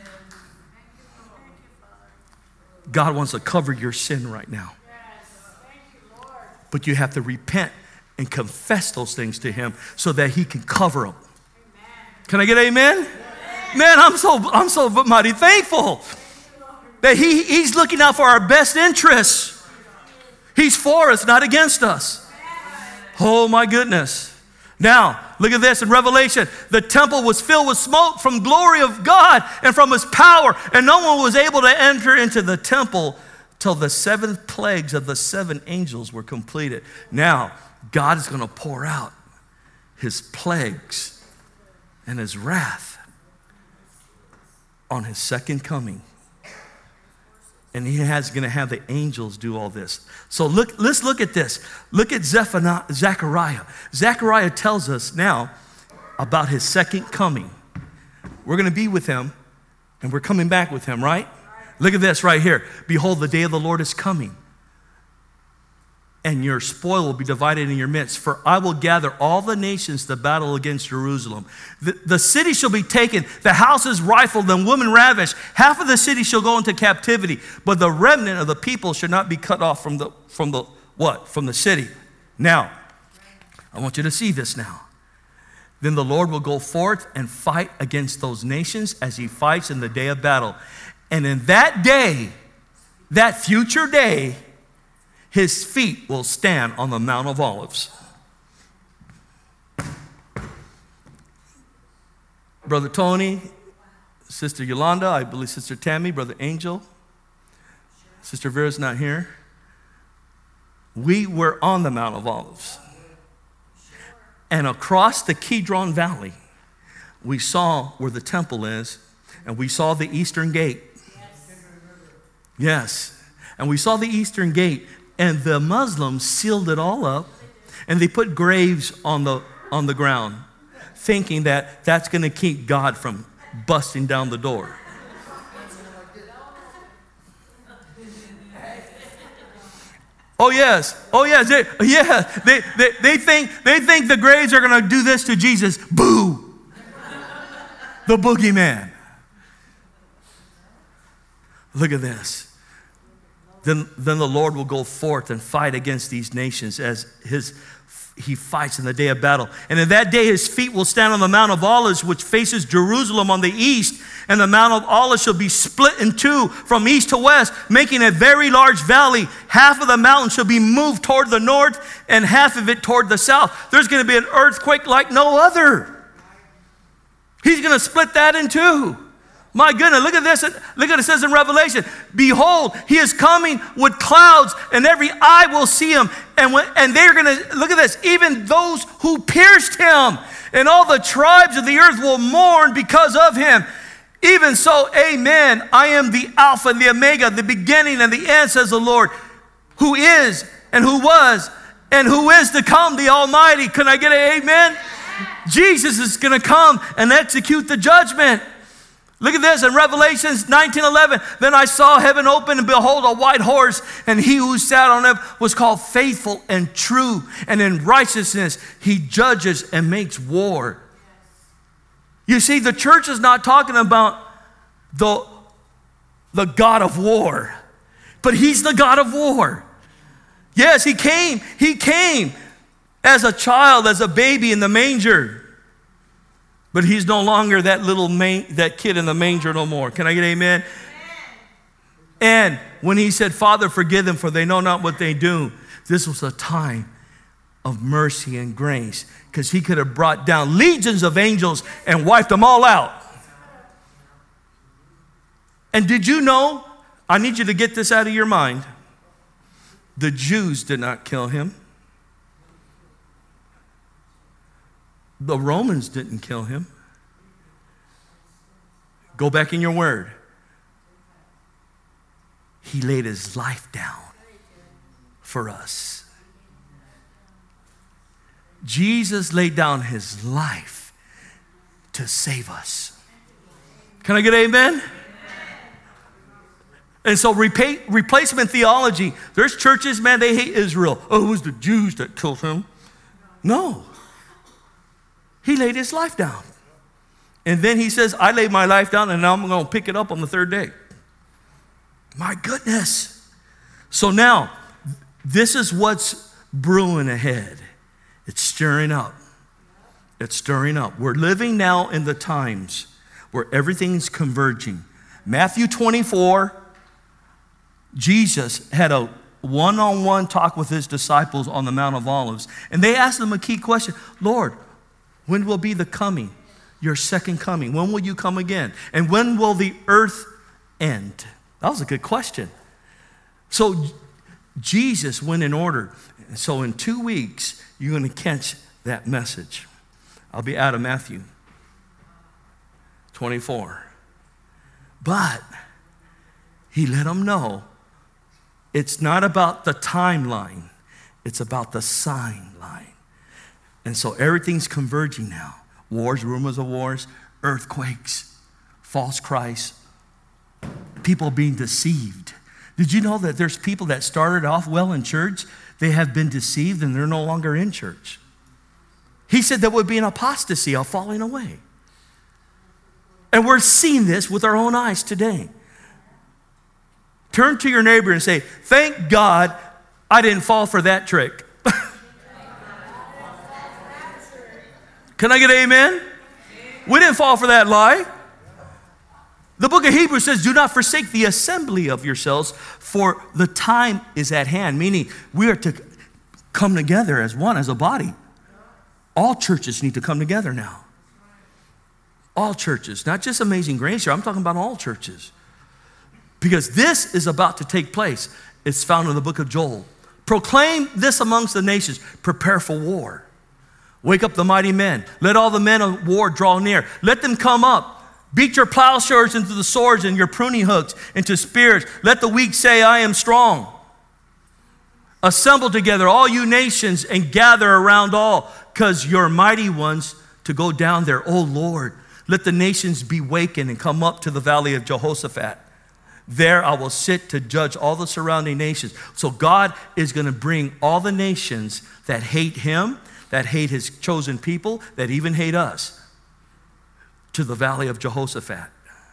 God wants to cover your sin right now. But you have to repent and confess those things to him so that he can cover them. Can I get amen? Man, I'm so mighty thankful that he's looking out for our best interests. He's for us, not against us. Oh my goodness. Now, look at this in Revelation. The temple was filled with smoke from glory of God and from his power, and no one was able to enter into the temple till the 7 plagues of the 7 angels were completed. Now, God is going to pour out his plagues and his wrath on his second coming. And he is going to have the angels do all this. So let's look at this. Look at Zechariah. Zechariah tells us now about his second coming. We're going to be with him, and we're coming back with him, right? Look at this right here. Behold, the day of the Lord is coming, and your spoil will be divided in your midst. For I will gather all the nations to battle against Jerusalem. The city shall be taken, the houses rifled, and women ravished. Half of the city shall go into captivity, but the remnant of the people shall not be cut off from the city. Now, I want you to see this now. Then the Lord will go forth and fight against those nations as he fights in the day of battle. And in that day, that future day, his feet will stand on the Mount of Olives. Brother Tony, Sister Yolanda, I believe Sister Tammy, Brother Angel, Sister Vera's not here. We were on the Mount of Olives. And across the Kidron Valley, we saw where the temple is, and we saw the eastern gate. Yes. And we saw the eastern gate. And the Muslims sealed it all up, and they put graves on the ground, thinking that that's going to keep God from busting down the door. Oh yes. They think the graves are going to do this to Jesus. Boo! The boogeyman. Look at this. Then the Lord will go forth and fight against these nations as he fights in the day of battle. And in that day his feet will stand on the Mount of Olives, which faces Jerusalem on the east. And the Mount of Olives shall be split in two from east to west, making a very large valley. Half of the mountain shall be moved toward the north and half of it toward the south. There's going to be an earthquake like no other. He's going to split that in two. My goodness, look at this. Look at it says in Revelation, behold, he is coming with clouds, and every eye will see him. And they're going to, look at this, even those who pierced him, and all the tribes of the earth will mourn because of him. Even so, amen. I am the Alpha and the Omega, the beginning and the end, says the Lord, who is and who was and who is to come, the Almighty. Can I get an amen? Jesus is going to come and execute the judgment. Look at this in Revelations 19:11. Then I saw heaven open, and behold, a white horse, and he who sat on it was called Faithful and True, and in righteousness he judges and makes war. You see, the church is not talking about the God of war, but he's the God of war. Yes, he came as a child, as a baby in the manger. But he's no longer that kid in the manger no more. Can I get amen? And when he said, Father, forgive them, for they know not what they do, this was a time of mercy and grace, because he could have brought down legions of angels and wiped them all out. And did you know, I need you to get this out of your mind, the Jews did not kill him. The Romans didn't kill him. Go back in your word. He laid his life down for us. Jesus laid down his life to save us. Can I get an amen? And so replacement theology, there's churches, man, they hate Israel. Oh, it was the Jews that killed him. No. He laid his life down. And then he says, I laid my life down and now I'm going to pick it up on the third day. My goodness. So now, this is what's brewing ahead. It's stirring up. It's stirring up. We're living now in the times where everything's converging. Matthew 24, Jesus had a one-on-one talk with his disciples on the Mount of Olives. And they asked him a key question. Lord, when will be the coming, your second coming? When will you come again? And when will the earth end? That was a good question. So Jesus went in order. And so in 2 weeks, you're going to catch that message. I'll be out of Matthew 24. But he let them know it's not about the timeline. It's about the sign line. And so everything's converging now. Wars, rumors of wars, earthquakes, false Christ, people being deceived. Did you know that there's people that started off well in church, they have been deceived and they're no longer in church? He said there would be an apostasy, a falling away. And we're seeing this with our own eyes today. Turn to your neighbor and say, thank God I didn't fall for that trick. Can I get an amen? We didn't fall for that lie. The book of Hebrews says, do not forsake the assembly of yourselves, for the time is at hand. Meaning, we are to come together as one, as a body. All churches need to come together now. All churches, not just Amazing Grace here. I'm talking about all churches. Because this is about to take place. It's found in the book of Joel. Proclaim this amongst the nations. Prepare for war. Wake up the mighty men. Let all the men of war draw near. Let them come up. Beat your plowshares into the swords and your pruning hooks into spears. Let the weak say, I am strong. Assemble together all you nations and gather around all, because you're mighty ones to go down there. O Lord, let the nations be wakened and come up to the valley of Jehoshaphat. There I will sit to judge all the surrounding nations. So God is going to bring all the nations that hate him, that hate his chosen people, that even hate us, to the valley of Jehoshaphat.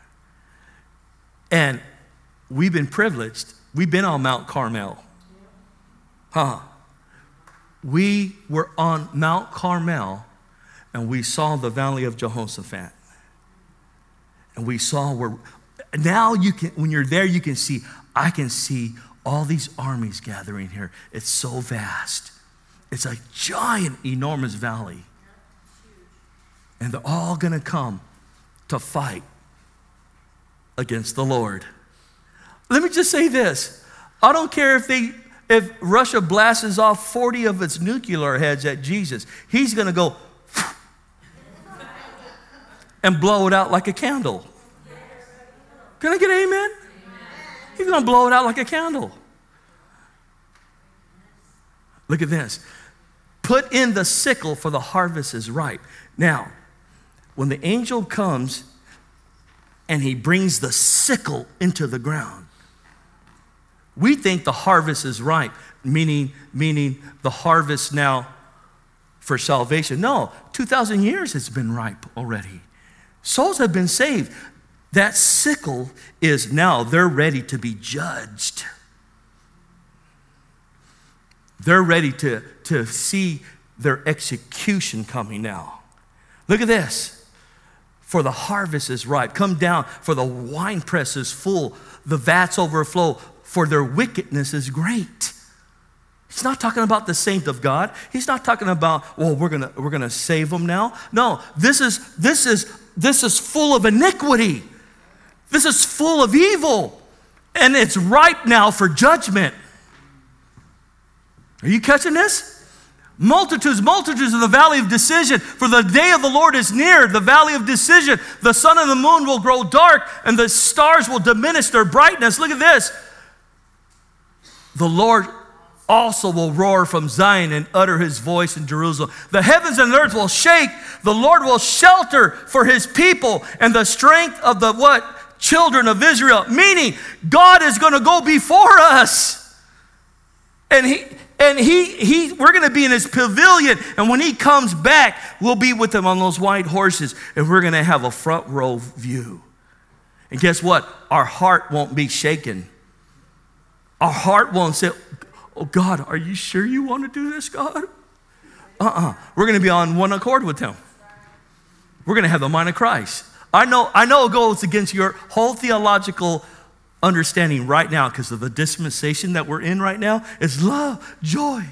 And we've been privileged. We've been on Mount Carmel. We were on Mount Carmel and we saw the valley of Jehoshaphat. And we saw where, now you can, when you're there, you can see, I can see all these armies gathering here. It's so vast. It's a giant, enormous valley. And they're all going to come to fight against the Lord. Let me just say this. I don't care if Russia blasts off 40 of its nuclear heads at Jesus. He's going to go and blow it out like a candle. Can I get an amen? He's going to blow it out like a candle. Look at this. Put in the sickle, for the harvest is ripe. Now, when the angel comes and he brings the sickle into the ground, we think the harvest is ripe, meaning the harvest now for salvation. No, 2,000 years it's been ripe already. Souls have been saved. That sickle is now, they're ready to be judged. They're ready to see their execution coming now. Look at this. For the harvest is ripe. Come down, for the winepress is full. The vats overflow, for their wickedness is great. He's not talking about the saint of God. He's not talking about, well, we're gonna save them now. No, this is full of iniquity. This is full of evil. And it's ripe now for judgment. Are you catching this? Multitudes of the valley of decision. For the day of the Lord is near, the valley of decision. The sun and the moon will grow dark, and the stars will diminish their brightness. Look at this. The Lord also will roar from Zion and utter his voice in Jerusalem. The heavens and earth will shake. The Lord will shelter for his people, and the strength of the what? Children of Israel. Meaning, God is going to go before us. And And we're going to be in his pavilion. And when he comes back, we'll be with him on those white horses. And we're going to have a front row view. And guess what? Our heart won't be shaken. Our heart won't say, oh, God, are you sure you want to do this, God? We're going to be on one accord with him. We're going to have the mind of Christ. I know it goes against your whole theological understanding right now because of the dispensation that we're in right now. It's love, joy,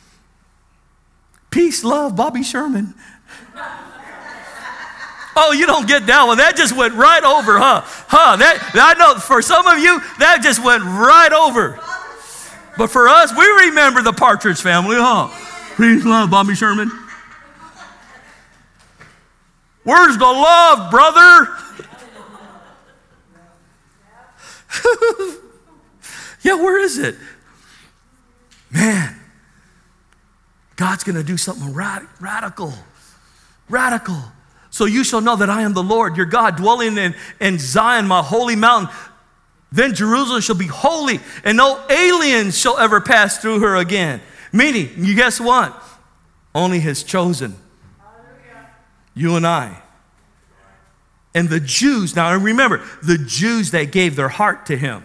peace, love, Bobby Sherman. Oh, you don't get that one. That just went right over, huh? I know for some of you, that just went right over. But for us, we remember the Partridge Family, huh? Peace, love, Bobby Sherman. Where's the love, brother? Yeah, where is it? Man, God's going to do something radical. So you shall know that I am the Lord, your God, dwelling in Zion, my holy mountain. Then Jerusalem shall be holy, and no aliens shall ever pass through her again. Meaning, you guess what? Only his chosen. You and I. And the Jews, now remember, the Jews that gave their heart to him.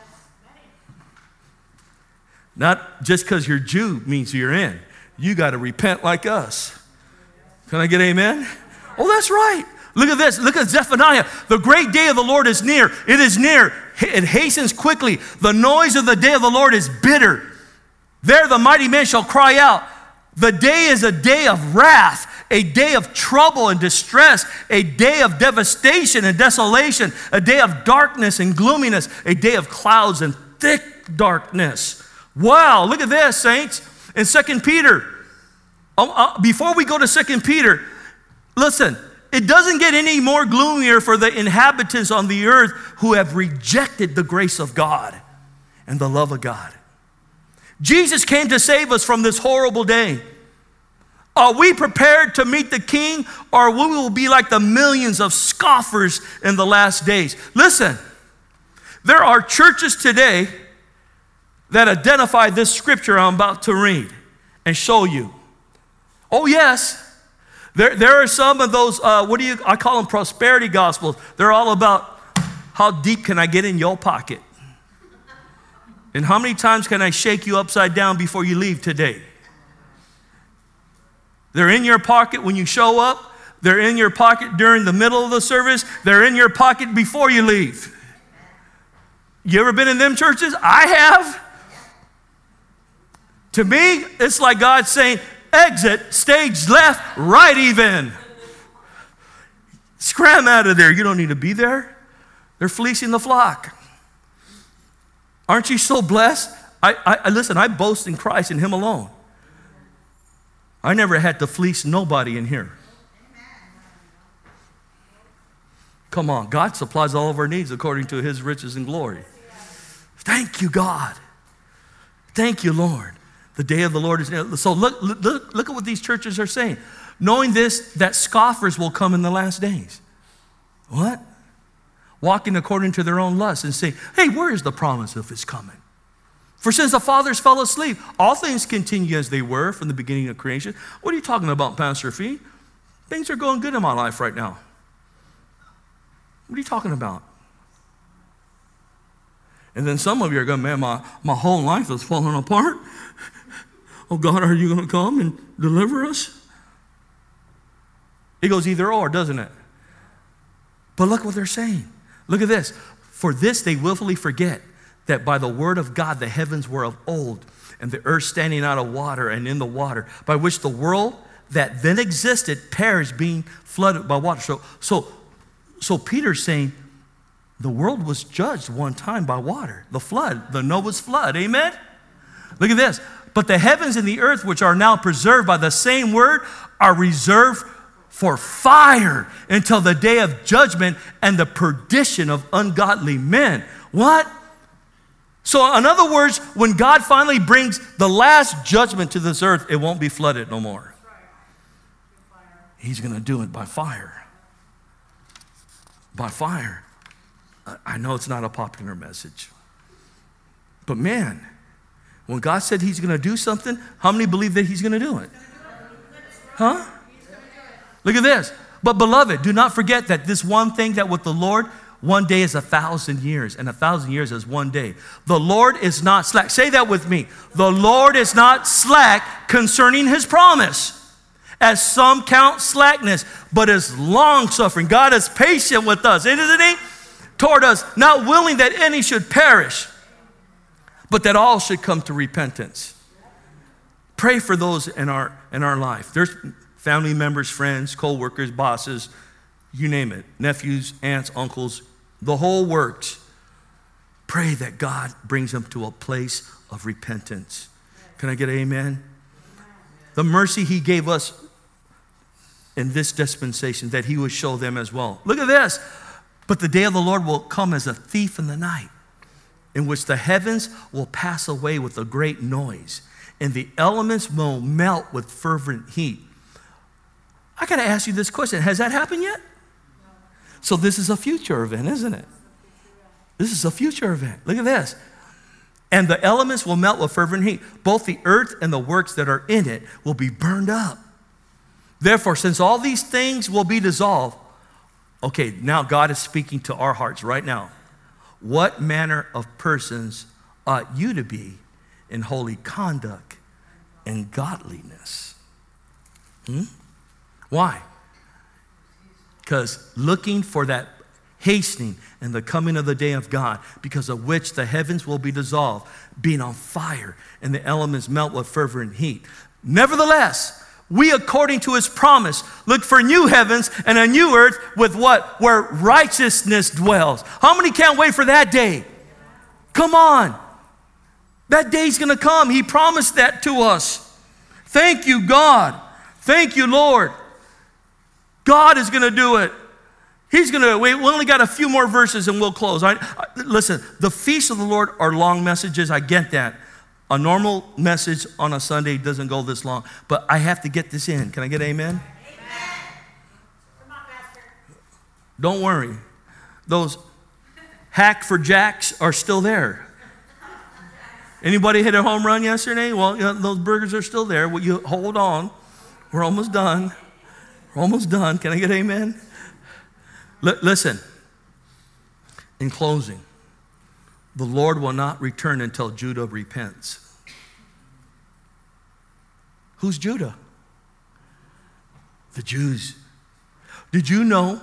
Not just because you're Jew means you're in. You got to repent like us. Can I get amen? Oh, that's right. Look at this. Look at Zephaniah. The great day of the Lord is near. It is near. It hastens quickly. The noise of the day of the Lord is bitter. There the mighty men shall cry out. The day is a day of wrath, a day of trouble and distress, a day of devastation and desolation, a day of darkness and gloominess, a day of clouds and thick darkness. Wow, look at this, saints. In 2 Peter, before we go to 2 Peter, listen, it doesn't get any more gloomier for the inhabitants on the earth who have rejected the grace of God and the love of God. Jesus came to save us from this horrible day. Are we prepared to meet the King, or we will be like the millions of scoffers in the last days? Listen, there are churches today that identify this scripture I'm about to read and show you. Oh, yes. There are some of those, I call them prosperity gospels. They're all about how deep can I get in your pocket? And how many times can I shake you upside down before you leave today? They're in your pocket when you show up. They're in your pocket during the middle of the service. They're in your pocket before you leave. You ever been in them churches? I have. To me, it's like God saying, exit, stage left, right even. Scram out of there. You don't need to be there. They're fleecing the flock. Aren't you so blessed? Listen, I boast in Christ and him alone. I never had to fleece nobody in here. Come on, God supplies all of our needs according to his riches and glory. Thank you, God. Thank you, Lord. The day of the Lord is near. So look at what these churches are saying. Knowing this, that scoffers will come in the last days. What? Walking according to their own lusts and saying, hey, where is the promise of his coming? For since the fathers fell asleep, all things continue as they were from the beginning of creation. What are you talking about, Pastor Fee? Things are going good in my life right now. What are you talking about? And then some of you are going, man, my whole life is falling apart. Oh, God, are you going to come and deliver us? It goes either or, doesn't it? But look what they're saying. Look at this. For this they willfully forget that by the word of God the heavens were of old, and the earth standing out of water and in the water, by which the world that then existed perished, being flooded by water. So Peter's saying the world was judged one time by water, the flood, the Noah's flood. Amen? Look at this. But the heavens and the earth, which are now preserved by the same word, are reserved for fire until the day of judgment and the perdition of ungodly men. What? So in other words, when God finally brings the last judgment to this earth, it won't be flooded no more. He's going to do it by fire. By fire. I know it's not a popular message. But man, When God said he's going to do something, how many believe that he's going to do it? Huh? Look at this. But beloved, do not forget that this one thing, that with the Lord, one day is 1,000 years, and 1,000 years is one day. The Lord is not slack. Say that with me. The Lord is not slack concerning his promise, as some count slackness, but is long-suffering. God is patient with us, isn't he? Toward us, not willing that any should perish, but that all should come to repentance. Pray for those in our life. There's family members, friends, co-workers, bosses, you name it, nephews, aunts, uncles, the whole works. Pray that God brings them to a place of repentance. Can I get an amen? The mercy he gave us in this dispensation, that he would show them as well. Look at this. But the day of the Lord will come as a thief in the night, in which the heavens will pass away with a great noise, and the elements will melt with fervent heat. I got to ask you this question. Has that happened yet? So this is a future event, isn't it? This is a future event. Look at this. And the elements will melt with fervent heat. Both the earth and the works that are in it will be burned up. Therefore, since all these things will be dissolved, okay, now God is speaking to our hearts right now. What manner of persons ought you to be in holy conduct and godliness? Why? Because looking for that hastening and the coming of the day of God, because of which the heavens will be dissolved, being on fire, and the elements melt with fervent heat. Nevertheless, we, according to his promise, look for new heavens and a new earth with what? Where righteousness dwells. How many can't wait for that day? Come on. That day's going to come. He promised that to us. Thank you, God. Thank you, Lord. God is going to do it. He's going to, we only got a few more verses and we'll close. Listen, the feasts of the Lord are long messages. I get that. A normal message on a Sunday doesn't go this long, but I have to get this in. Can I get amen? Amen. Come on, Pastor. Don't worry. Those hack for jacks are still there. Anybody hit a home run yesterday? Well, those burgers are still there. Well, you hold on. We're almost done. We're almost done. Can I get amen? Listen. In closing, the Lord will not return until Judah repents. Who's Judah? The Jews. Did you know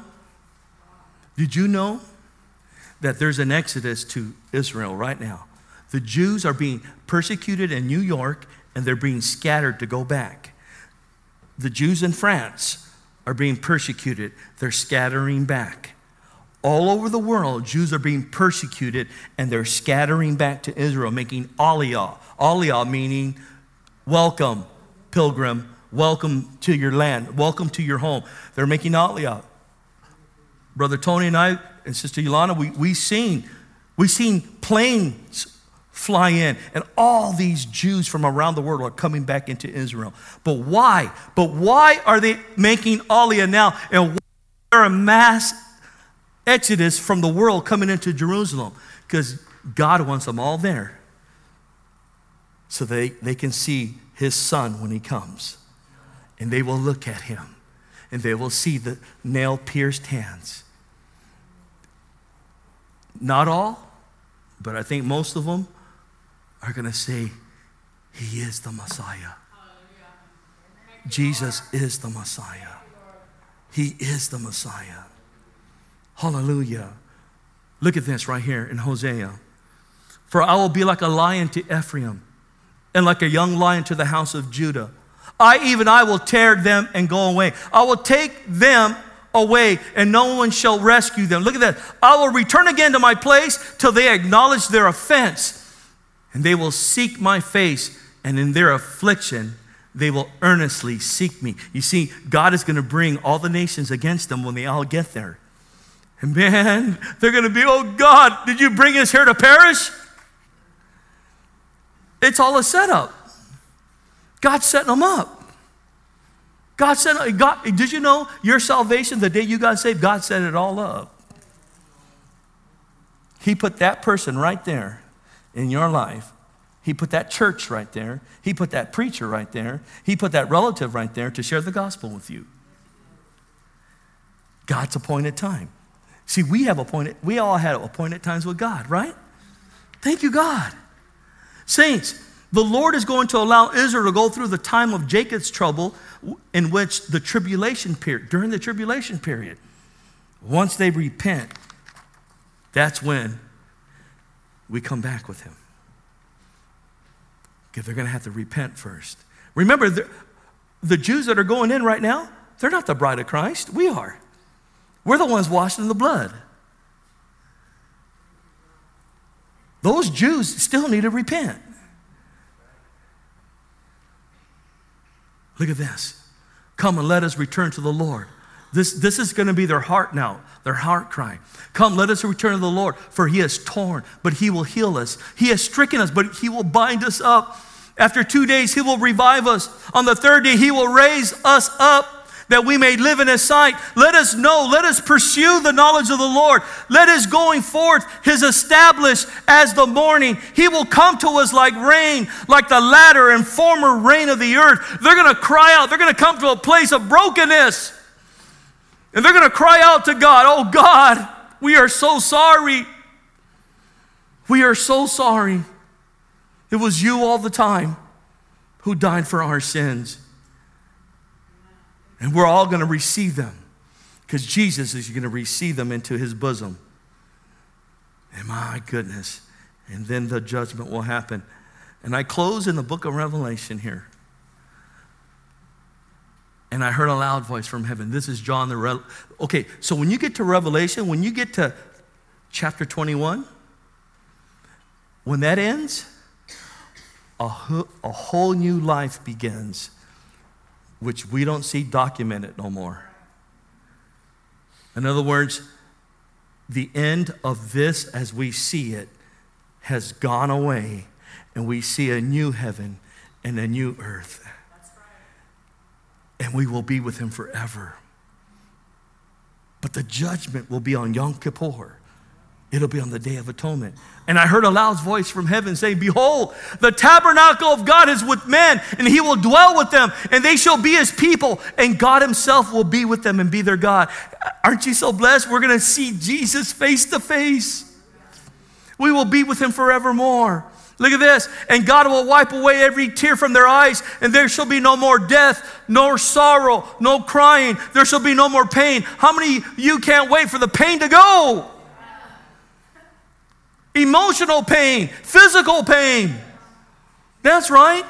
that there's an exodus to Israel right now? The Jews are being persecuted in New York, and they're being scattered to go back. The Jews in France are being persecuted. They're scattering back. All over the world, Jews are being persecuted, and they're scattering back to Israel, making aliyah. Aliyah meaning welcome, pilgrim, welcome to your land, welcome to your home. They're making aliyah. Brother Tony and I and Sister Yolanda, we seen planes fly in, and all these Jews from around the world are coming back into Israel. But why? Are they making aliyah now? And why are a mass exodus from the world coming into Jerusalem? Because God wants them all there so they can see his son when he comes. And they will look at him and they will see the nail-pierced hands. Not all, but I think most of them are going to say, he is the Messiah. Jesus is the Messiah. He is the Messiah. Hallelujah. Look at this right here in Hosea. For I will be like a lion to Ephraim, and like a young lion to the house of Judah. I will tear them and go away. I will take them away, and no one shall rescue them. Look at that. I will return again to my place till they acknowledge their offense. And they will seek my face, and in their affliction, they will earnestly seek me. You see, God is going to bring all the nations against them when they all get there. And man, they're going to be, oh God, did you bring us here to perish? It's all a setup. God's setting them up. God, did you know your salvation, the day you got saved, God set it all up. He put that person right there in your life He put that church right there. He put that preacher right there. He put that relative right there to share the gospel with you. God's appointed time. See, we all had appointed times with God, right? Thank you, God. Saints, the Lord is going to allow Israel to go through the time of Jacob's trouble in which during the tribulation period. Once they repent, that's when we come back with him. Because they're going to have to repent first. Remember, the Jews that are going in right now, they're not the bride of Christ. We are. We're the ones washed in the blood. Those Jews still need to repent. Look at this. Come and let us return to the Lord. This is going to be their heart now, their heart cry. Come, let us return to the Lord, for he has torn, but he will heal us. He has stricken us, but he will bind us up. After 2 days, he will revive us. On the third day, he will raise us up, that we may live in his sight. Let us know, let us pursue the knowledge of the Lord. Let his going forth, his established as the morning. He will come to us like rain, like the latter and former rain of the earth. They're going to cry out. They're going to come to a place of brokenness. And they're going to cry out to God, oh God, we are so sorry. We are so sorry. It was you all the time who died for our sins. And we're all going to receive them because Jesus is going to receive them into his bosom. And my goodness, and then the judgment will happen. And I close in the book of Revelation here. And I heard a loud voice from heaven. This is John Okay, so when you get to Revelation, when you get to chapter 21, when that ends, a whole new life begins, which we don't see documented no more. In other words, the end of this as we see it has gone away, and we see a new heaven and a new earth. And we will be with him forever. But the judgment will be on Yom Kippur. It'll be on the Day of Atonement. And I heard a loud voice from heaven saying, behold, the tabernacle of God is with men, and he will dwell with them, and they shall be his people, and God himself will be with them and be their God. Aren't you so blessed? We're going to see Jesus face to face. We will be with him forevermore. Look at this. And God will wipe away every tear from their eyes, and there shall be no more death, nor sorrow, no crying. There shall be no more pain. How many of you can't wait for the pain to go? Emotional pain, physical pain. That's right.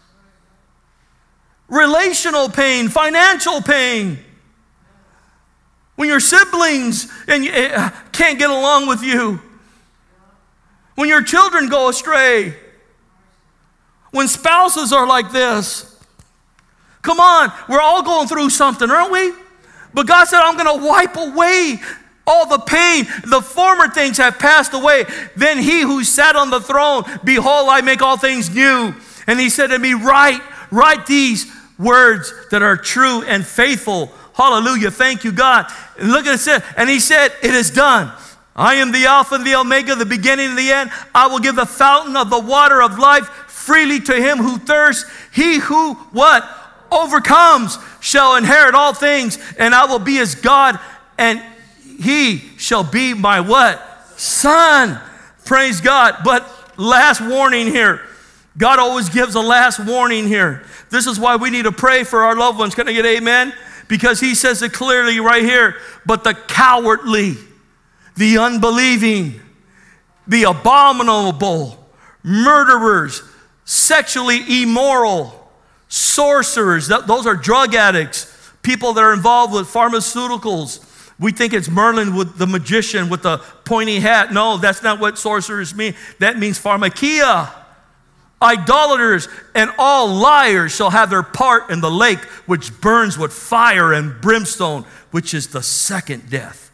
Relational pain, financial pain. When your siblings can't get along with you. When your children go astray. When spouses are like this. Come on, we're all going through something, aren't we? But God said, I'm going to wipe away all the pain. The former things have passed away. Then he who sat on the throne, behold, I make all things new. And he said to me, write these words that are true and faithful. Hallelujah. Thank you, God. And look at it. And he said, it is done. I am the Alpha and the Omega, the beginning and the end. I will give the fountain of the water of life freely to him who thirsts. He who, what? Overcomes shall inherit all things, and I will be his God, and he shall be my what? Son. Praise God. But last warning here. God always gives a last warning here. This is why we need to pray for our loved ones. Can I get amen? Because he says it clearly right here. But the cowardly, the unbelieving, the abominable, murderers, sexually immoral, sorcerers, those are drug addicts, people that are involved with pharmaceuticals. We think it's Merlin with the magician with the pointy hat. No, that's not what sorcerers mean. That means pharmakia. Idolaters and all liars shall have their part in the lake which burns with fire and brimstone, which is the second death.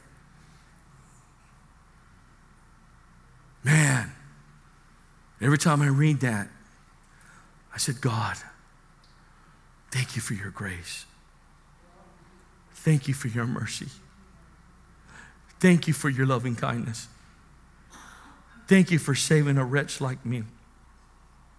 Man, every time I read that, I said, God, thank you for your grace. Thank you for your mercy. Thank you for your loving kindness. Thank you for saving a wretch like me.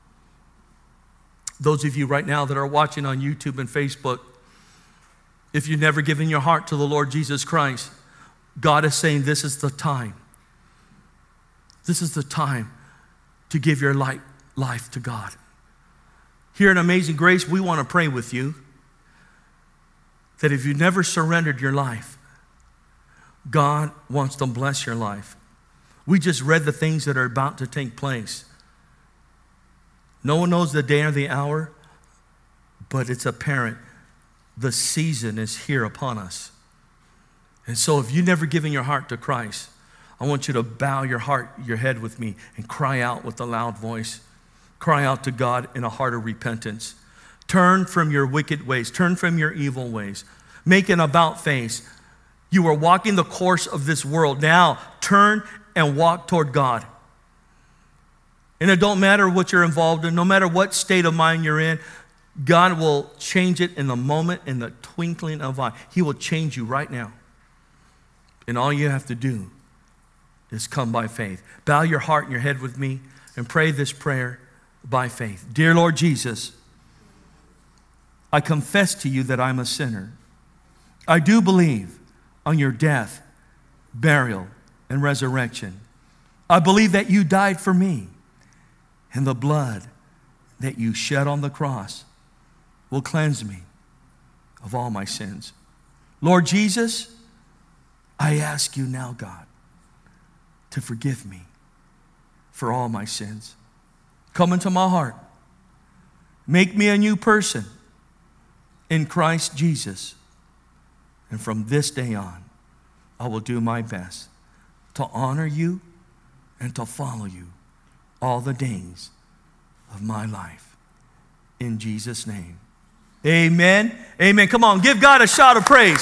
Those of you right now that are watching on YouTube and Facebook, if you've never given your heart to the Lord Jesus Christ, God is saying this is the time. This is the time to give your life to God. Here at Amazing Grace, we want to pray with you that if you've never surrendered your life, God wants to bless your life. We just read the things that are about to take place. No one knows the day or the hour, but it's apparent the season is here upon us. And so if you've never given your heart to Christ, I want you to bow your head with me and cry out with a loud voice. Cry out to God in a heart of repentance. Turn from your wicked ways. Turn from your evil ways. Make an about face. You are walking the course of this world. Now turn and walk toward God. And it don't matter what you're involved in, no matter what state of mind you're in, God will change it in the moment, in the twinkling of an eye. He will change you right now. And all you have to do is come by faith. Bow your heart and your head with me and pray this prayer by faith. Dear Lord Jesus, I confess to you that I'm a sinner. I do believe on your death, burial, and resurrection. I believe that you died for me, and the blood that you shed on the cross will cleanse me of all my sins. Lord Jesus, I ask you now, God, to forgive me for all my sins. Come into my heart. Make me a new person in Christ Jesus. And from this day on, I will do my best to honor you and to follow you all the days of my life. In Jesus' name. Amen. Amen. Come on, give God a shout of praise.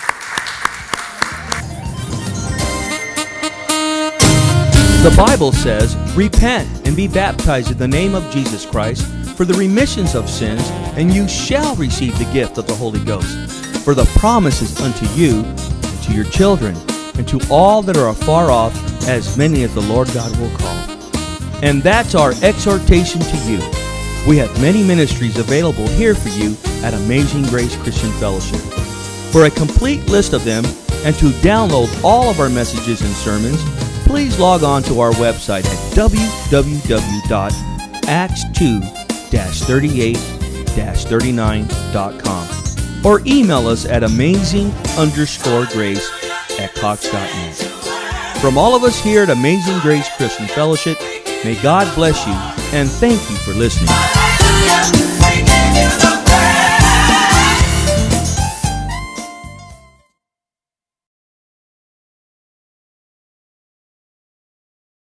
The Bible says, repent and be baptized in the name of Jesus Christ for the remissions of sins, and you shall receive the gift of the Holy Ghost. For the promise is unto you, and to your children, and to all that are afar off, as many as the Lord God will call. And that's our exhortation to you. We have many ministries available here for you at Amazing Grace Christian Fellowship. For a complete list of them, and to download all of our messages and sermons, please log on to our website at www.acts2-38-39.com or email us at amazing_grace@cox.net. From all of us here at Amazing Grace Christian Fellowship, may God bless you and thank you for listening.